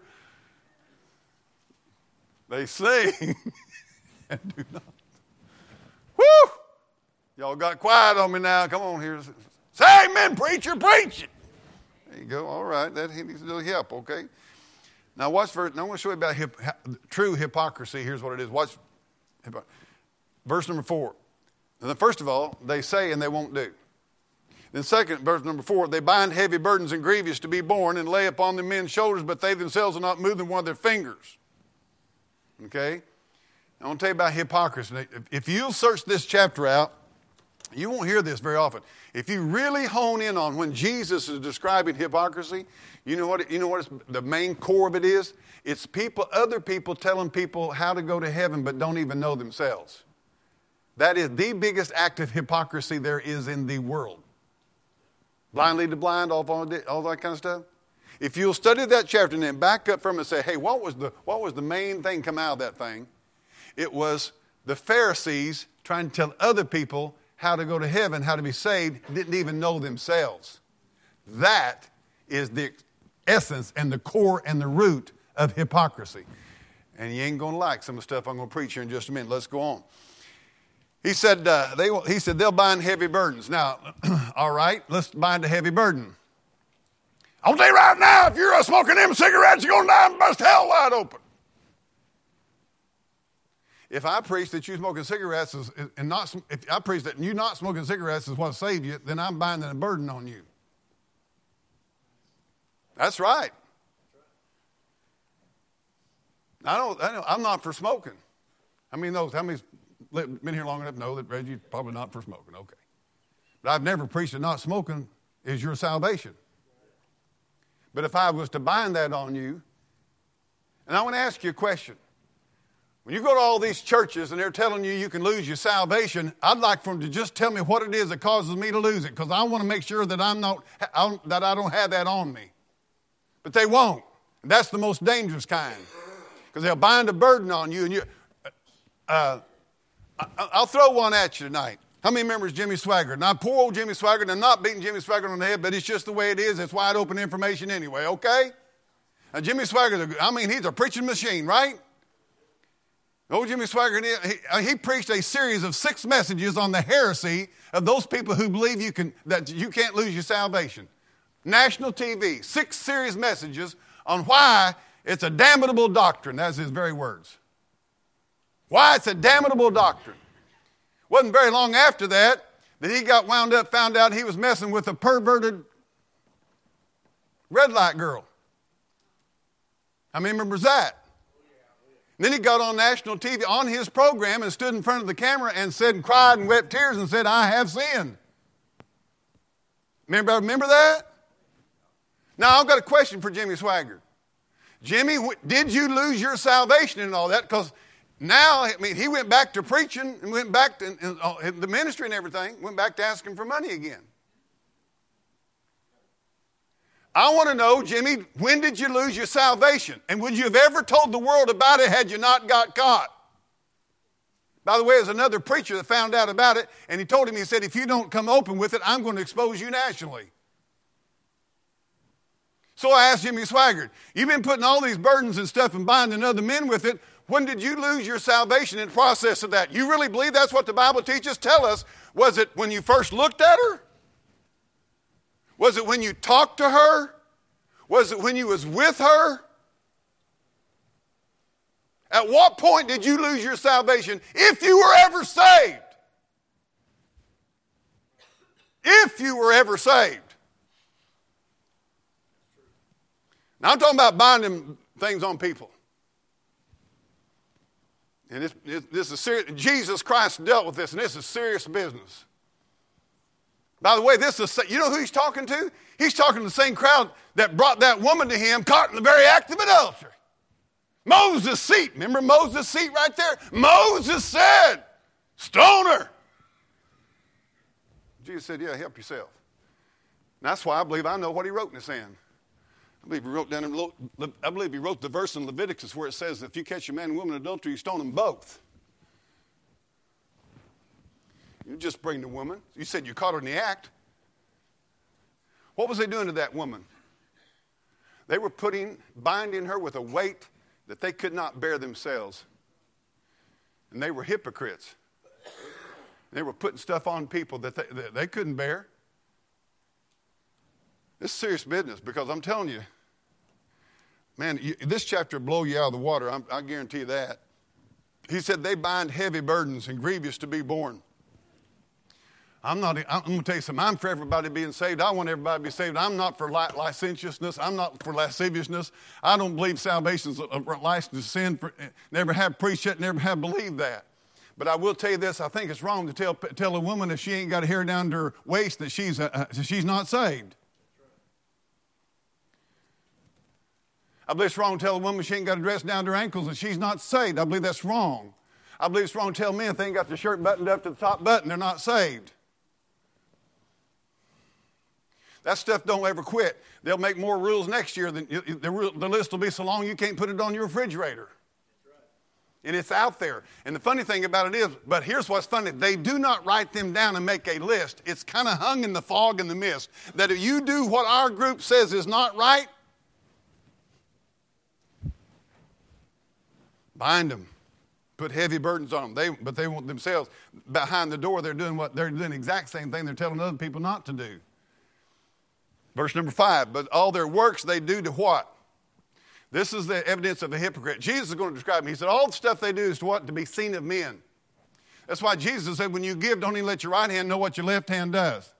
They say and do not. Woo! Y'all got quiet on me now. Come on here. Say amen, preacher, preach it. There you go. All right. That needs a little help, okay? Now, watch verse. Now, I want to show you about true hypocrisy. Here's what it is. Watch Verse number 4. And then first of all, they say and they won't do. Then second, verse number 4, they bind heavy burdens and grievous to be borne and lay upon the men's shoulders, but they themselves will not move them one of their fingers. Okay? I want to tell you about hypocrisy. If you'll search this chapter out, you won't hear this very often. If you really hone in on when Jesus is describing hypocrisy, you know what the main core of it is? It's other people telling people how to go to heaven but don't even know themselves. That is the biggest act of hypocrisy there is in the world. Blind lead the blind, all that kind of stuff. If you'll study that chapter and then back up from it and say, hey, what was the main thing come out of that thing? It was the Pharisees trying to tell other people how to go to heaven, how to be saved, didn't even know themselves. That is the essence and the core and the root of hypocrisy. And you ain't going to like some of the stuff I'm going to preach here in just a minute. Let's go on. He said they'll bind heavy burdens. Now, all right, let's bind a heavy burden. I'll tell you right now, if you're smoking them cigarettes, you're going to die and bust hell wide open. If I preach that you smoking cigarettes if I preach that you not smoking cigarettes is what saved you, then I'm binding a burden on you. That's right. I'm not for smoking. How many's been here long enough to know that Reggie's probably not for smoking? Okay. But I've never preached that not smoking is your salvation. But if I was to bind that on you, and I want to ask you a question. When you go to all these churches and they're telling you can lose your salvation, I'd like for them to just tell me what it is that causes me to lose it, because I want to make sure that I don't have that on me. But they won't. And that's the most dangerous kind, because they'll bind a burden on you. And I'll throw one at you tonight. How many remembers Jimmy Swaggart? Now, poor old Jimmy Swaggart, I'm not beating Jimmy Swaggart on the head, but it's just the way it is. It's wide open information anyway, okay? Now, Jimmy Swaggart, he's a preaching machine, right? Old Jimmy Swaggart, he preached a series of 6 messages on the heresy of those people who believe that you can't lose your salvation. National TV, 6 serious messages on why it's a damnable doctrine. That's his very words. Why it's a damnable doctrine. Wasn't very long after that he got wound up, found out he was messing with a perverted red light girl. How many remembers that? Then he got on national TV on his program and stood in front of the camera and said and cried and wept tears and said, I have sinned. Remember that? Now, I've got a question for Jimmy Swaggart. Jimmy, did you lose your salvation and all that? Because now, he went back to preaching and went back to the ministry and everything, went back to asking for money again. I want to know, Jimmy, when did you lose your salvation? And would you have ever told the world about it had you not got caught? By the way, there's another preacher that found out about it, and he told him, he said, if you don't come open with it, I'm going to expose you nationally. So I asked Jimmy Swaggart, you've been putting all these burdens and stuff and binding other men with it. When did you lose your salvation in the process of that? You really believe that's what the Bible teaches? Tell us, was it when you first looked at her? Was it when you talked to her? Was it when you was with her? At what point did you lose your salvation if you were ever saved? If you were ever saved. Now I'm talking about binding things on people. And this is serious. Jesus Christ dealt with this, and this is serious business. By the way, you know who he's talking to? He's talking to the same crowd that brought that woman to him caught in the very act of adultery. Moses' seat. Remember Moses' seat right there? Moses said, stone her. Jesus said, yeah, help yourself. And that's why I believe I know what he wrote in the sand. I believe he wrote the verse in Leviticus where it says, if you catch a man and woman in adultery, you stone them both. You just bring the woman. You said you caught her in the act. What was they doing to that woman? They were binding her with a weight that they could not bear themselves. And they were hypocrites. They were putting stuff on people that they couldn't bear. This is serious business, because I'm telling you, man, this chapter will blow you out of the water. I guarantee that. He said they bind heavy burdens and grievous to be borne. I'm going to tell you something. I'm for everybody being saved. I want everybody to be saved. I'm not for licentiousness. I'm not for lasciviousness. I don't believe salvation's a license to sin. Never have preached it, never have believed that. But I will tell you this. I think it's wrong to tell a woman if she ain't got a hair down to her waist that she's not saved. I believe it's wrong to tell a woman she ain't got a dress down to her ankles and she's not saved. I believe that's wrong. I believe it's wrong to tell men if they ain't got their shirt buttoned up to the top button, they're not saved. That stuff don't ever quit. They'll make more rules next year than the list will be so long you can't put it on your refrigerator. That's right. And it's out there. And the funny thing about it is, but here's what's funny, they do not write them down and make a list. It's kind of hung in the fog and the mist that if you do what our group says is not right, bind them. Put heavy burdens on them. But they want themselves behind the door. They're doing the exact same thing they're telling other people not to do. Verse number 5, but all their works they do to what? This is the evidence of a hypocrite. Jesus is going to describe them. He said all the stuff they do is to what? To be seen of men. That's why Jesus said when you give, don't even let your right hand know what your left hand does.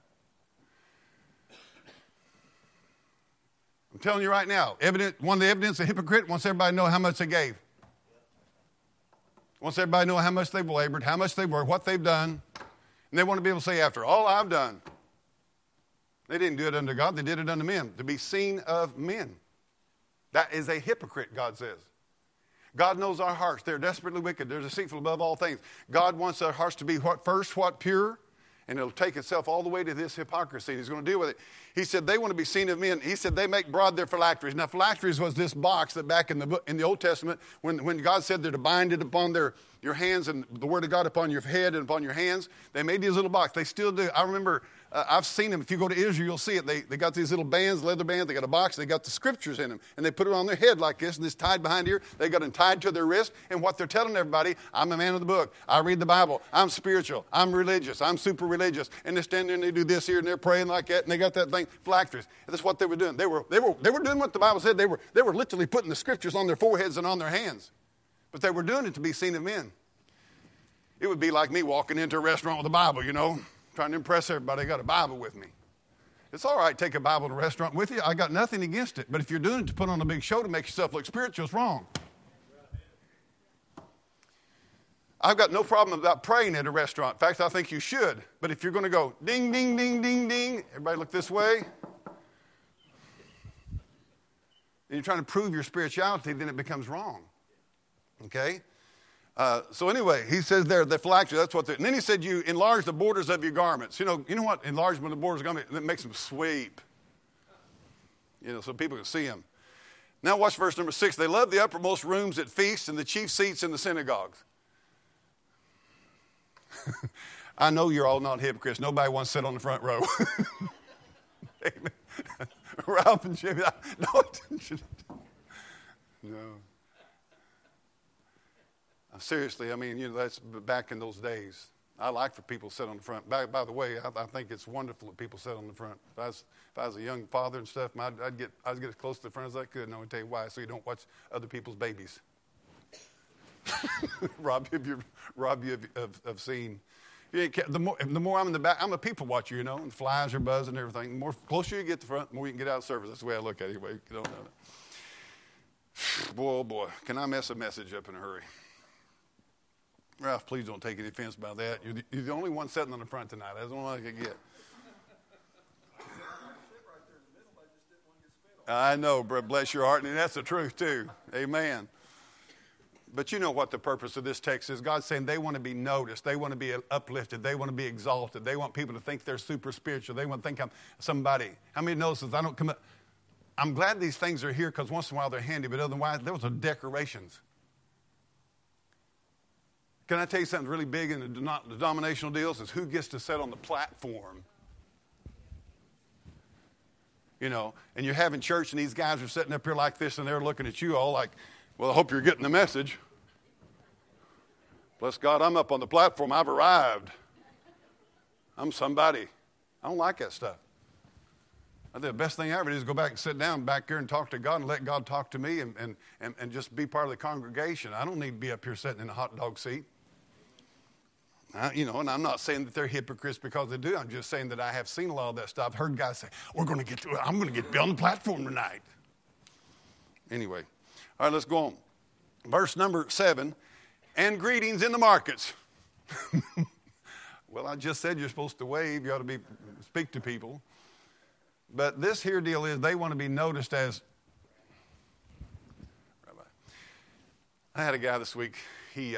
I'm telling you right now, one of the evidence of a hypocrite wants everybody to know how much they gave. Wants everybody to know how much they've labored, how much they worked, what they've done. And they want to be able to say after all I've done. They didn't do it unto God. They did it unto men, to be seen of men. That is a hypocrite, God says. God knows our hearts. They're desperately wicked. They're deceitful above all things. God wants our hearts to be what pure, and it'll take itself all the way to this hypocrisy. He's going to deal with it. He said they want to be seen of men. He said they make broad their phylacteries. Now, phylacteries was this box that back in the Old Testament, when God said they're to bind it upon your hands and the word of God upon your head and upon your hands, they made these little boxes. They still do. I remember I've seen them. If you go to Israel, you'll see it. They got these little bands, leather bands. They got a box. They got the scriptures in them. And they put it on their head like this, and it's tied behind here. They got them tied to their wrist. And what they're telling everybody, I'm a man of the book. I read the Bible. I'm spiritual. I'm religious. I'm super religious. And they stand there and they do this here, and they're praying like that. And they got that thing, phylacteries. And that's what they were doing. They were doing what the Bible said. They were literally putting the scriptures on their foreheads and on their hands. But they were doing it to be seen of men. It would be like me walking into a restaurant with a Bible, trying to impress everybody. I got a Bible with me. It's all right to take a Bible to a restaurant with you. I got nothing against it. But if you're doing it to put on a big show to make yourself look spiritual, it's wrong. I've got no problem about praying at a restaurant. In fact, I think you should. But if you're going to go ding, ding, ding, ding, ding, everybody look this way, and you're trying to prove your spirituality, then it becomes wrong. Okay? So anyway, he says there, the phylactery, that's what and then he said you enlarge the borders of your garments. You know what enlargement of the borders of garments, it makes them sweep. So people can see them. Now watch verse number 6. They love the uppermost rooms at feasts and the chief seats in the synagogues. I know you're all not hypocrites. Nobody wants to sit on the front row. Amen. Ralph and Jimmy, no. Seriously, that's back in those days. I like for people to sit on the front. By the way, I think it's wonderful that people sit on the front. If I was a young father and stuff, I'd get as close to the front as I could, and I would tell you why, so you don't watch other people's babies. rob you of seeing. The more I'm in the back, I'm a people watcher, and the flies are buzzing and everything. The more closer you get to the front, the more you can get out of service. That's the way I look at it anyway. You don't know that. Boy, oh boy, can I mess a message up in a hurry? Ralph, please don't take any offense by that. You're the only one sitting on the front tonight. That's the only one I could get. I know, bro. Bless your heart. And that's the truth, too. Amen. But you know what the purpose of this text is. God's saying they want to be noticed. They want to be uplifted. They want to be exalted. They want people to think they're super spiritual. They want to think I'm somebody. How many notices I don't come up? I'm glad these things are here because once in a while they're handy, but otherwise, those are decorations. Can I tell you something really big in the denominational deals is who gets to sit on the platform. And you're having church and these guys are sitting up here like this and they're looking at you all like, well, I hope you're getting the message. Bless God, I'm up on the platform. I've arrived. I'm somebody. I don't like that stuff. I think the best thing ever is go back and sit down back here and talk to God and let God talk to me and just be part of the congregation. I don't need to be up here sitting in a hot dog seat. And I'm not saying that they're hypocrites because they do. I'm just saying that I have seen a lot of that stuff. I've heard guys say, I'm going to be on the platform tonight. Anyway, all right, let's go on. Verse number 7, and greetings in the markets. Well, I just said you're supposed to wave. You ought to speak to people. But this here deal is they want to be noticed as. Rabbi, I had a guy this week. He,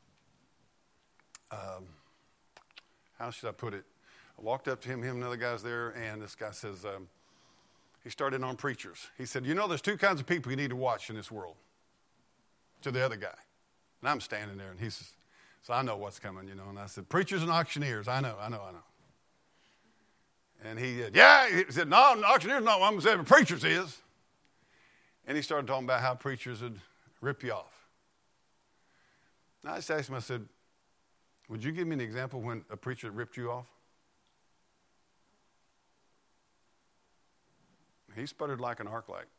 how should I put it? I walked up to him and the other guys there, and this guy says, he started on preachers. He said, there's two kinds of people you need to watch in this world. To the other guy. And I'm standing there, and he says, so I know what's coming, And I said, preachers and auctioneers. I know. And he said, no, auctioneers not what I'm saying, but preachers is. And he started talking about how preachers would rip you off. And I just asked him, I said, would you give me an example when a preacher ripped you off? He sputtered like an arc light.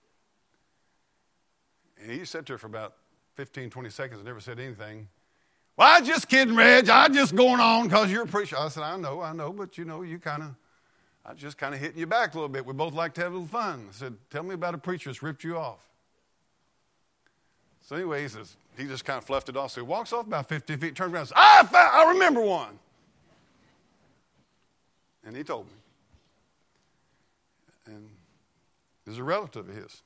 And he sat there for about 15, 20 seconds and never said anything. Well, I just kidding, Reg. I'm just going on because you're a preacher. I said, I know, but I just kind of hitting you back a little bit. We both like to have a little fun. I said, tell me about a preacher that's ripped you off. So anyway, he just kind of fluffed it off. So he walks off about 50 feet, turns around and says, I remember one. And he told me. And it was a relative of his.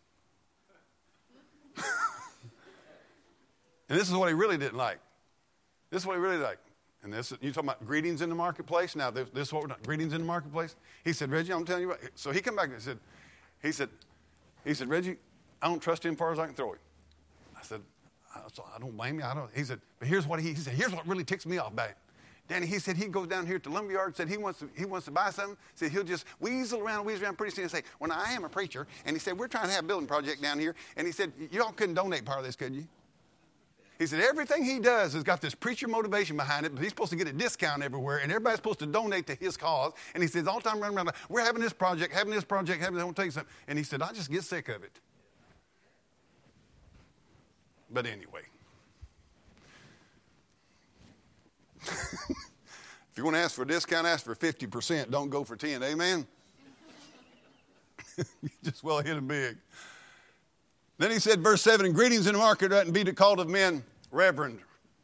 And this is what he really didn't like. This is what he really liked. And you talking about greetings in the marketplace? Now, this is what we're doing. Greetings in the marketplace? He said, Reggie, I'm telling you what. So he come back and he said, Reggie, I don't trust him as far as I can throw him. I said, I don't blame you. He said, but here's what here's what really ticks me off back. Danny, he said he goes down here to lumberyard, said he wants to buy something. Said he'll just weasel around pretty soon and say, well, now I am a preacher. And he said, we're trying to have a building project down here. And he said, y'all couldn't donate part of this, could you? He said, everything he does has got this preacher motivation behind it, but he's supposed to get a discount everywhere, and everybody's supposed to donate to his cause. And he says, all the time running around, we're having this project, I want to tell you something. And he said, I just get sick of it. But anyway. If you want to ask for a discount, ask for 50%. Don't go for 10. Amen? You just well hit him big. Then he said, verse 7, and greetings in the market oughtn't be called of men, reverend.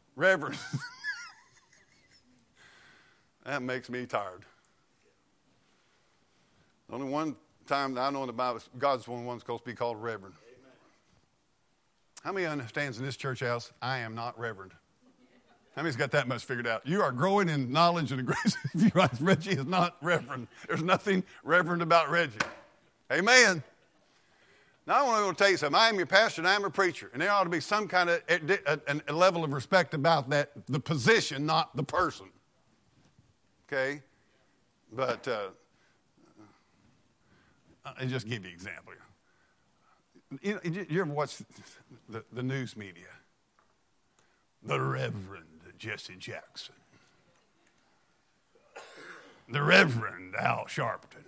That makes me tired. Only one time that I know in the Bible, God's the one supposed to be called reverend. Amen. How many understands in this church house, I am not reverend? How many's got that much figured out? You are growing in knowledge and grace. If you realize Reggie is not reverend. There's nothing reverend about Reggie. Amen. Now, I want to tell you something. I am your pastor and I am a preacher. And there ought to be some kind of a level of respect about that, the position, not the person. Okay? But I'll just give you an example. You ever watch the news media? The Reverend Jesse Jackson. The Reverend Al Sharpton.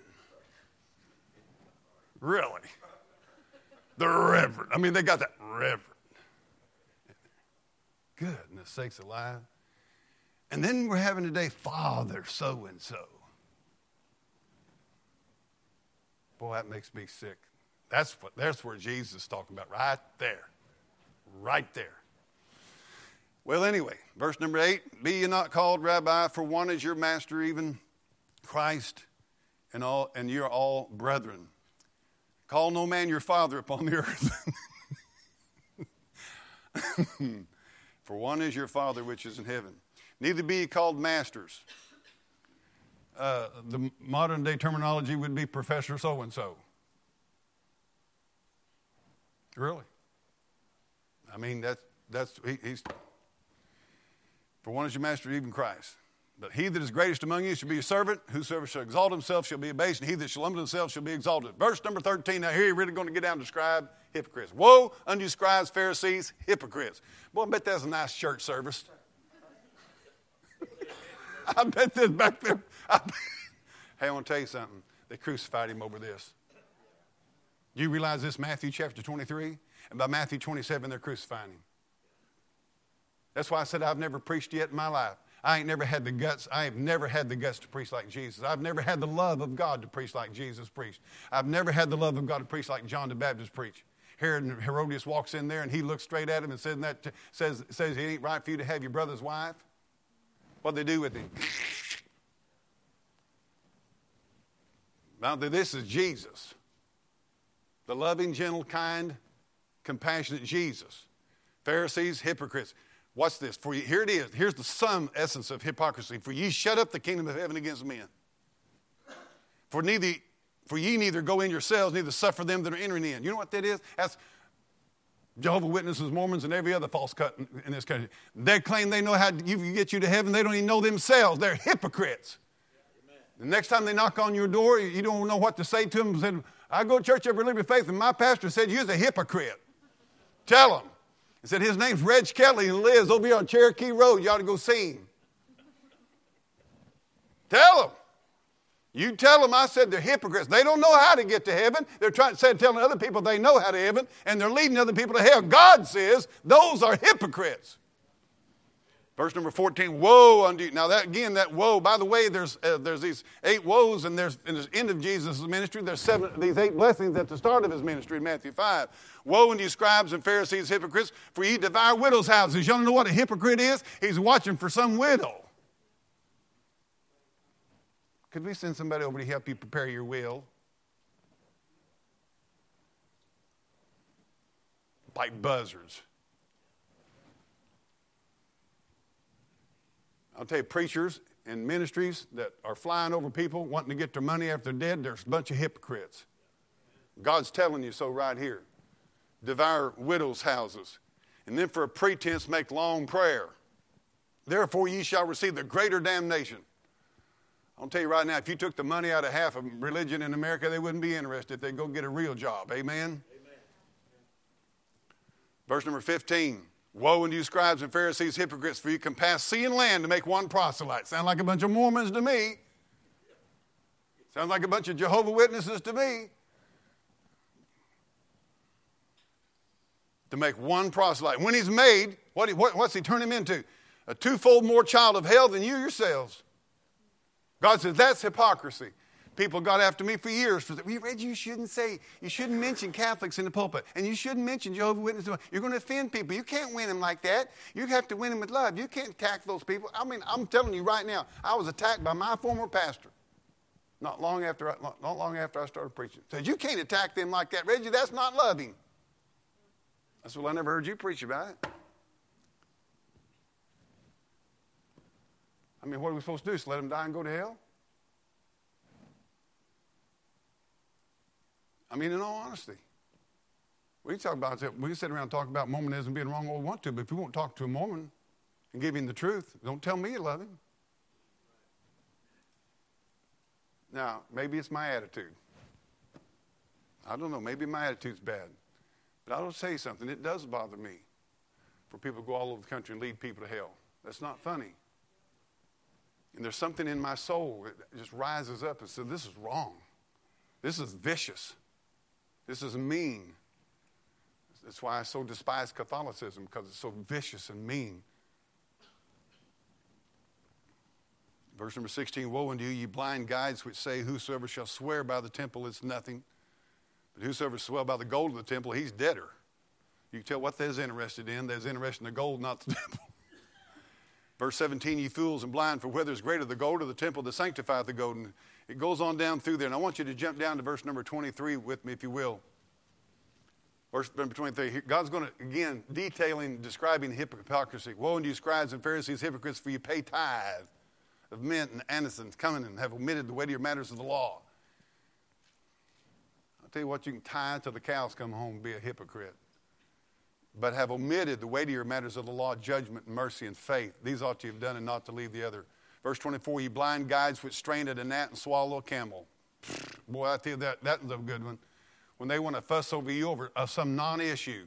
Really? The Reverend. I mean, they got that Reverend. Goodness sakes alive. And then we're having today Father so-and-so. Boy, that makes me sick. That's where Jesus is talking about, right there. Right there. Well, anyway, verse number 8, be ye not called rabbi, for one is your master, even Christ, and you're all brethren. Call no man your father upon the earth. For one is your Father which is in heaven. Neither be ye called masters. The modern day terminology would be Professor so-and-so. Really? I mean, he's for one is your master, even Christ. But he that is greatest among you shall be a servant. Whosoever shall exalt himself shall be abased, and he that shall humble himself shall be exalted. Verse number 13, now here you're really going to get down to scribe, hypocrites. Woe unto you scribes, Pharisees, hypocrites. Boy, I bet that's a nice church service. I bet this back there. Hey, I want to tell you something. They crucified him over this. Do you realize this? Matthew chapter 23? And by Matthew 27, they're crucifying him. That's why I said I've never preached yet in my life. I have never had the guts to preach like Jesus. I've never had the love of God to preach like Jesus preached. I've never had the love of God to preach like John the Baptist preached. Herodias walks in there and he looks straight at him and says it ain't right for you to have your brother's wife. What'd they do with him? Now this is Jesus. The loving, gentle, kind, compassionate Jesus. Pharisees, hypocrites. Watch this. For you, here it is. Here's the sum essence of hypocrisy. For ye shut up the kingdom of heaven against men. For ye neither go in yourselves, neither suffer them that are entering in. You know what that is? That's Jehovah's Witnesses, Mormons, and every other false cut in this country. They claim they know how to get you to heaven. They don't even know themselves. They're hypocrites. Yeah, the next time they knock on your door, you don't know what to say to them. Say, I go to church every living faith, and my pastor said, you're a hypocrite. Tell him. He said, his name's Reg Kelly and lives over here on Cherokee Road. You ought to go see him. Tell them. You tell them I said they're hypocrites. They don't know how to get to heaven. They're telling other people they know how to heaven, and they're leading other people to hell. God says those are hypocrites. Verse number 14, woe unto you. Now that woe, by the way, there's these 8 woes, and in the end of Jesus' ministry, there's these 8 blessings at the start of his ministry in Matthew 5. Woe unto you, scribes and Pharisees, hypocrites, for ye devour widows' houses. You want to know what a hypocrite is? He's watching for some widow. Could we send somebody over to help you prepare your will? Like buzzards. I'll tell you, preachers and ministries that are flying over people wanting to get their money after they're dead, there's a bunch of hypocrites. God's telling you so right here. Devour widows' houses. And then for a pretense make long prayer. Therefore ye shall receive the greater damnation. I'll tell you right now, if you took the money out of half of religion in America, they wouldn't be interested. They'd go get a real job. Amen? Amen. Verse number 15. Woe unto you, scribes and Pharisees, hypocrites, for you can pass sea and land to make one proselyte. Sound like a bunch of Mormons to me. Sounds like a bunch of Jehovah's Witnesses to me. To make one proselyte. When he's made, what's he turn him into? A 2-fold more child of hell than you yourselves. God says that's hypocrisy. People got after me for years. We read you shouldn't mention Catholics in the pulpit. And you shouldn't mention Jehovah's Witnesses. You're going to offend people. You can't win them like that. You have to win them with love. You can't attack those people. I mean, I'm telling you right now, I was attacked by my former pastor. Not long after I started preaching. Said, you can't attack them like that. Reggie, that's not loving. I said, well, I never heard you preach about it. I mean, what are we supposed to do? Just let them die and go to hell? I mean, in all honesty, we can talk about that. We can sit around and talk about Mormonism being wrong all we want to, but if we won't talk to a Mormon and give him the truth, don't tell me you love him. Now, maybe it's my attitude. I don't know. Maybe my attitude's bad. But I'll tell you something. It does bother me for people to go all over the country and lead people to hell. That's not funny. And there's something in my soul that just rises up and says, this is wrong. This is vicious. This is mean. That's why I so despise Catholicism, because it's so vicious and mean. Verse number 16, woe unto you, ye blind guides, which say, whosoever shall swear by the temple is nothing. But whosoever swear by the gold of the temple, he's debtor. You can tell what they're interested in. They're interested in the gold, not the temple. Verse 17, ye fools and blind, for whether is greater the gold or the temple that sanctifieth the gold. And it goes on down through there. And I want you to jump down to verse number 23 with me, if you will. Verse number 23. God's going to, again, describing hypocrisy. Woe unto you, scribes and Pharisees, hypocrites, for you pay tithe of mint and aniseeds, coming and have omitted the weightier matters of the law. I'll tell you what, you can tithe till the cows come home and be a hypocrite. But have omitted the weightier matters of the law, judgment, mercy, and faith. These ought to have done and not to leave the other. Verse 24, ye blind guides which strain at a gnat and swallow a camel. Boy, I tell you that was a good one. When they want to fuss over you over some non-issue.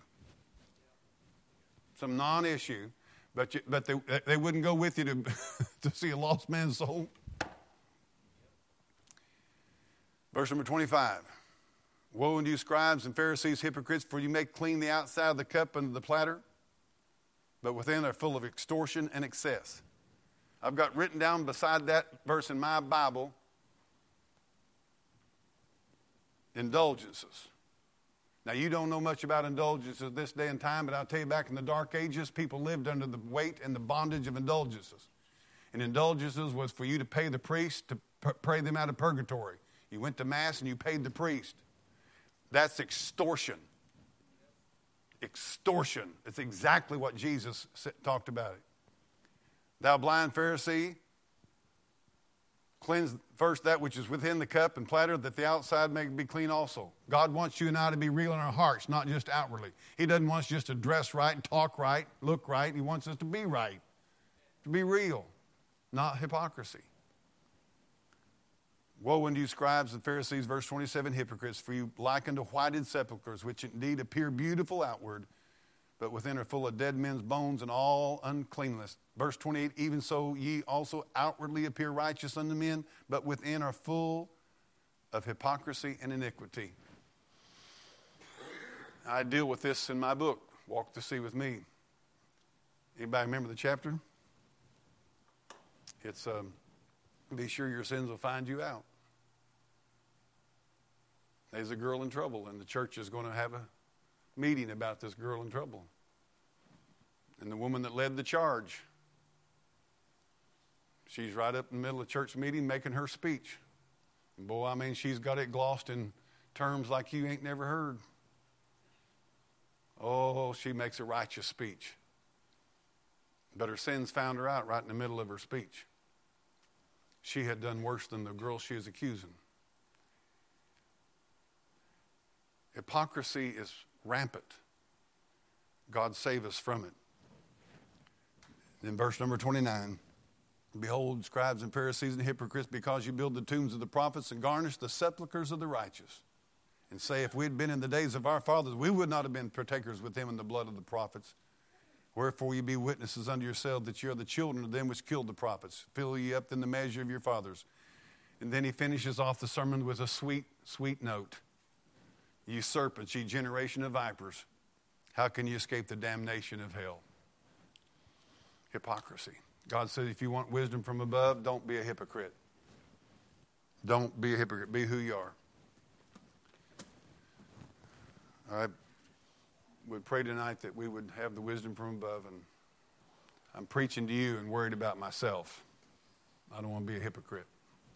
Some non-issue. But they wouldn't go with you to see a lost man's soul. Verse number 25. Woe unto you, scribes and Pharisees, hypocrites, for you make clean the outside of the cup and the platter, but within are full of extortion and excess. I've got written down beside that verse in my Bible, indulgences. Now, you don't know much about indulgences this day and time, but I'll tell you, back in the dark ages, people lived under the weight and the bondage of indulgences. And indulgences was for you to pay the priest to pray them out of purgatory. You went to Mass and you paid the priest. That's extortion. Extortion. It's exactly what Jesus talked about it. Thou blind Pharisee, cleanse first that which is within the cup and platter, that the outside may be clean also. God wants you and I to be real in our hearts, not just outwardly. He doesn't want us just to dress right, talk right, look right. He wants us to be right, to be real, not hypocrisy. Woe unto you, scribes and Pharisees, verse 27, hypocrites, for you like unto whited sepulchres, which indeed appear beautiful outward, but within are full of dead men's bones and all uncleanness. Verse 28, even so ye also outwardly appear righteous unto men, but within are full of hypocrisy and iniquity. I deal with this in my book, Walk to Sea with Me. Anybody remember the chapter? It's be sure your sins will find you out. There's a girl in trouble, and the church is going to have a meeting about this girl in trouble. And the woman that led the charge, she's right up in the middle of the church meeting making her speech. And boy, I mean, she's got it glossed in terms like you ain't never heard. Oh, she makes a righteous speech. But her sins found her out right in the middle of her speech. She had done worse than the girl she was accusing. Hypocrisy is rampant. God save us from it. In verse number 29, behold, scribes and Pharisees and hypocrites, because you build the tombs of the prophets and garnish the sepulchres of the righteous, and say, if we had been in the days of our fathers, we would not have been partakers with them in the blood of the prophets. Wherefore ye be witnesses unto yourselves that ye are the children of them which killed the prophets. Fill ye up in the measure of your fathers. And then he finishes off the sermon with a sweet, sweet note. Ye serpents, ye generation of vipers, how can you escape the damnation of hell? Hypocrisy. God said, if you want wisdom from above, don't be a hypocrite. Don't be a hypocrite. Be who you are. I would pray tonight that we would have the wisdom from above. And I'm preaching to you and worried about myself. I don't want to be a hypocrite.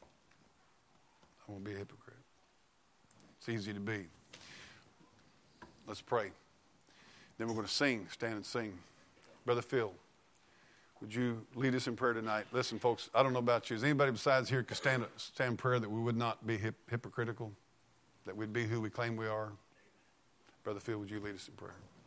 I won't be a hypocrite. It's easy to be. Let's pray. Then we're going to sing, stand and sing. Brother Phil, would you lead us in prayer tonight? Listen, folks, I don't know about you. Is anybody besides here could stand in prayer that we would not be hypocritical, that we'd be who we claim we are? Brother Phil, would you lead us in prayer?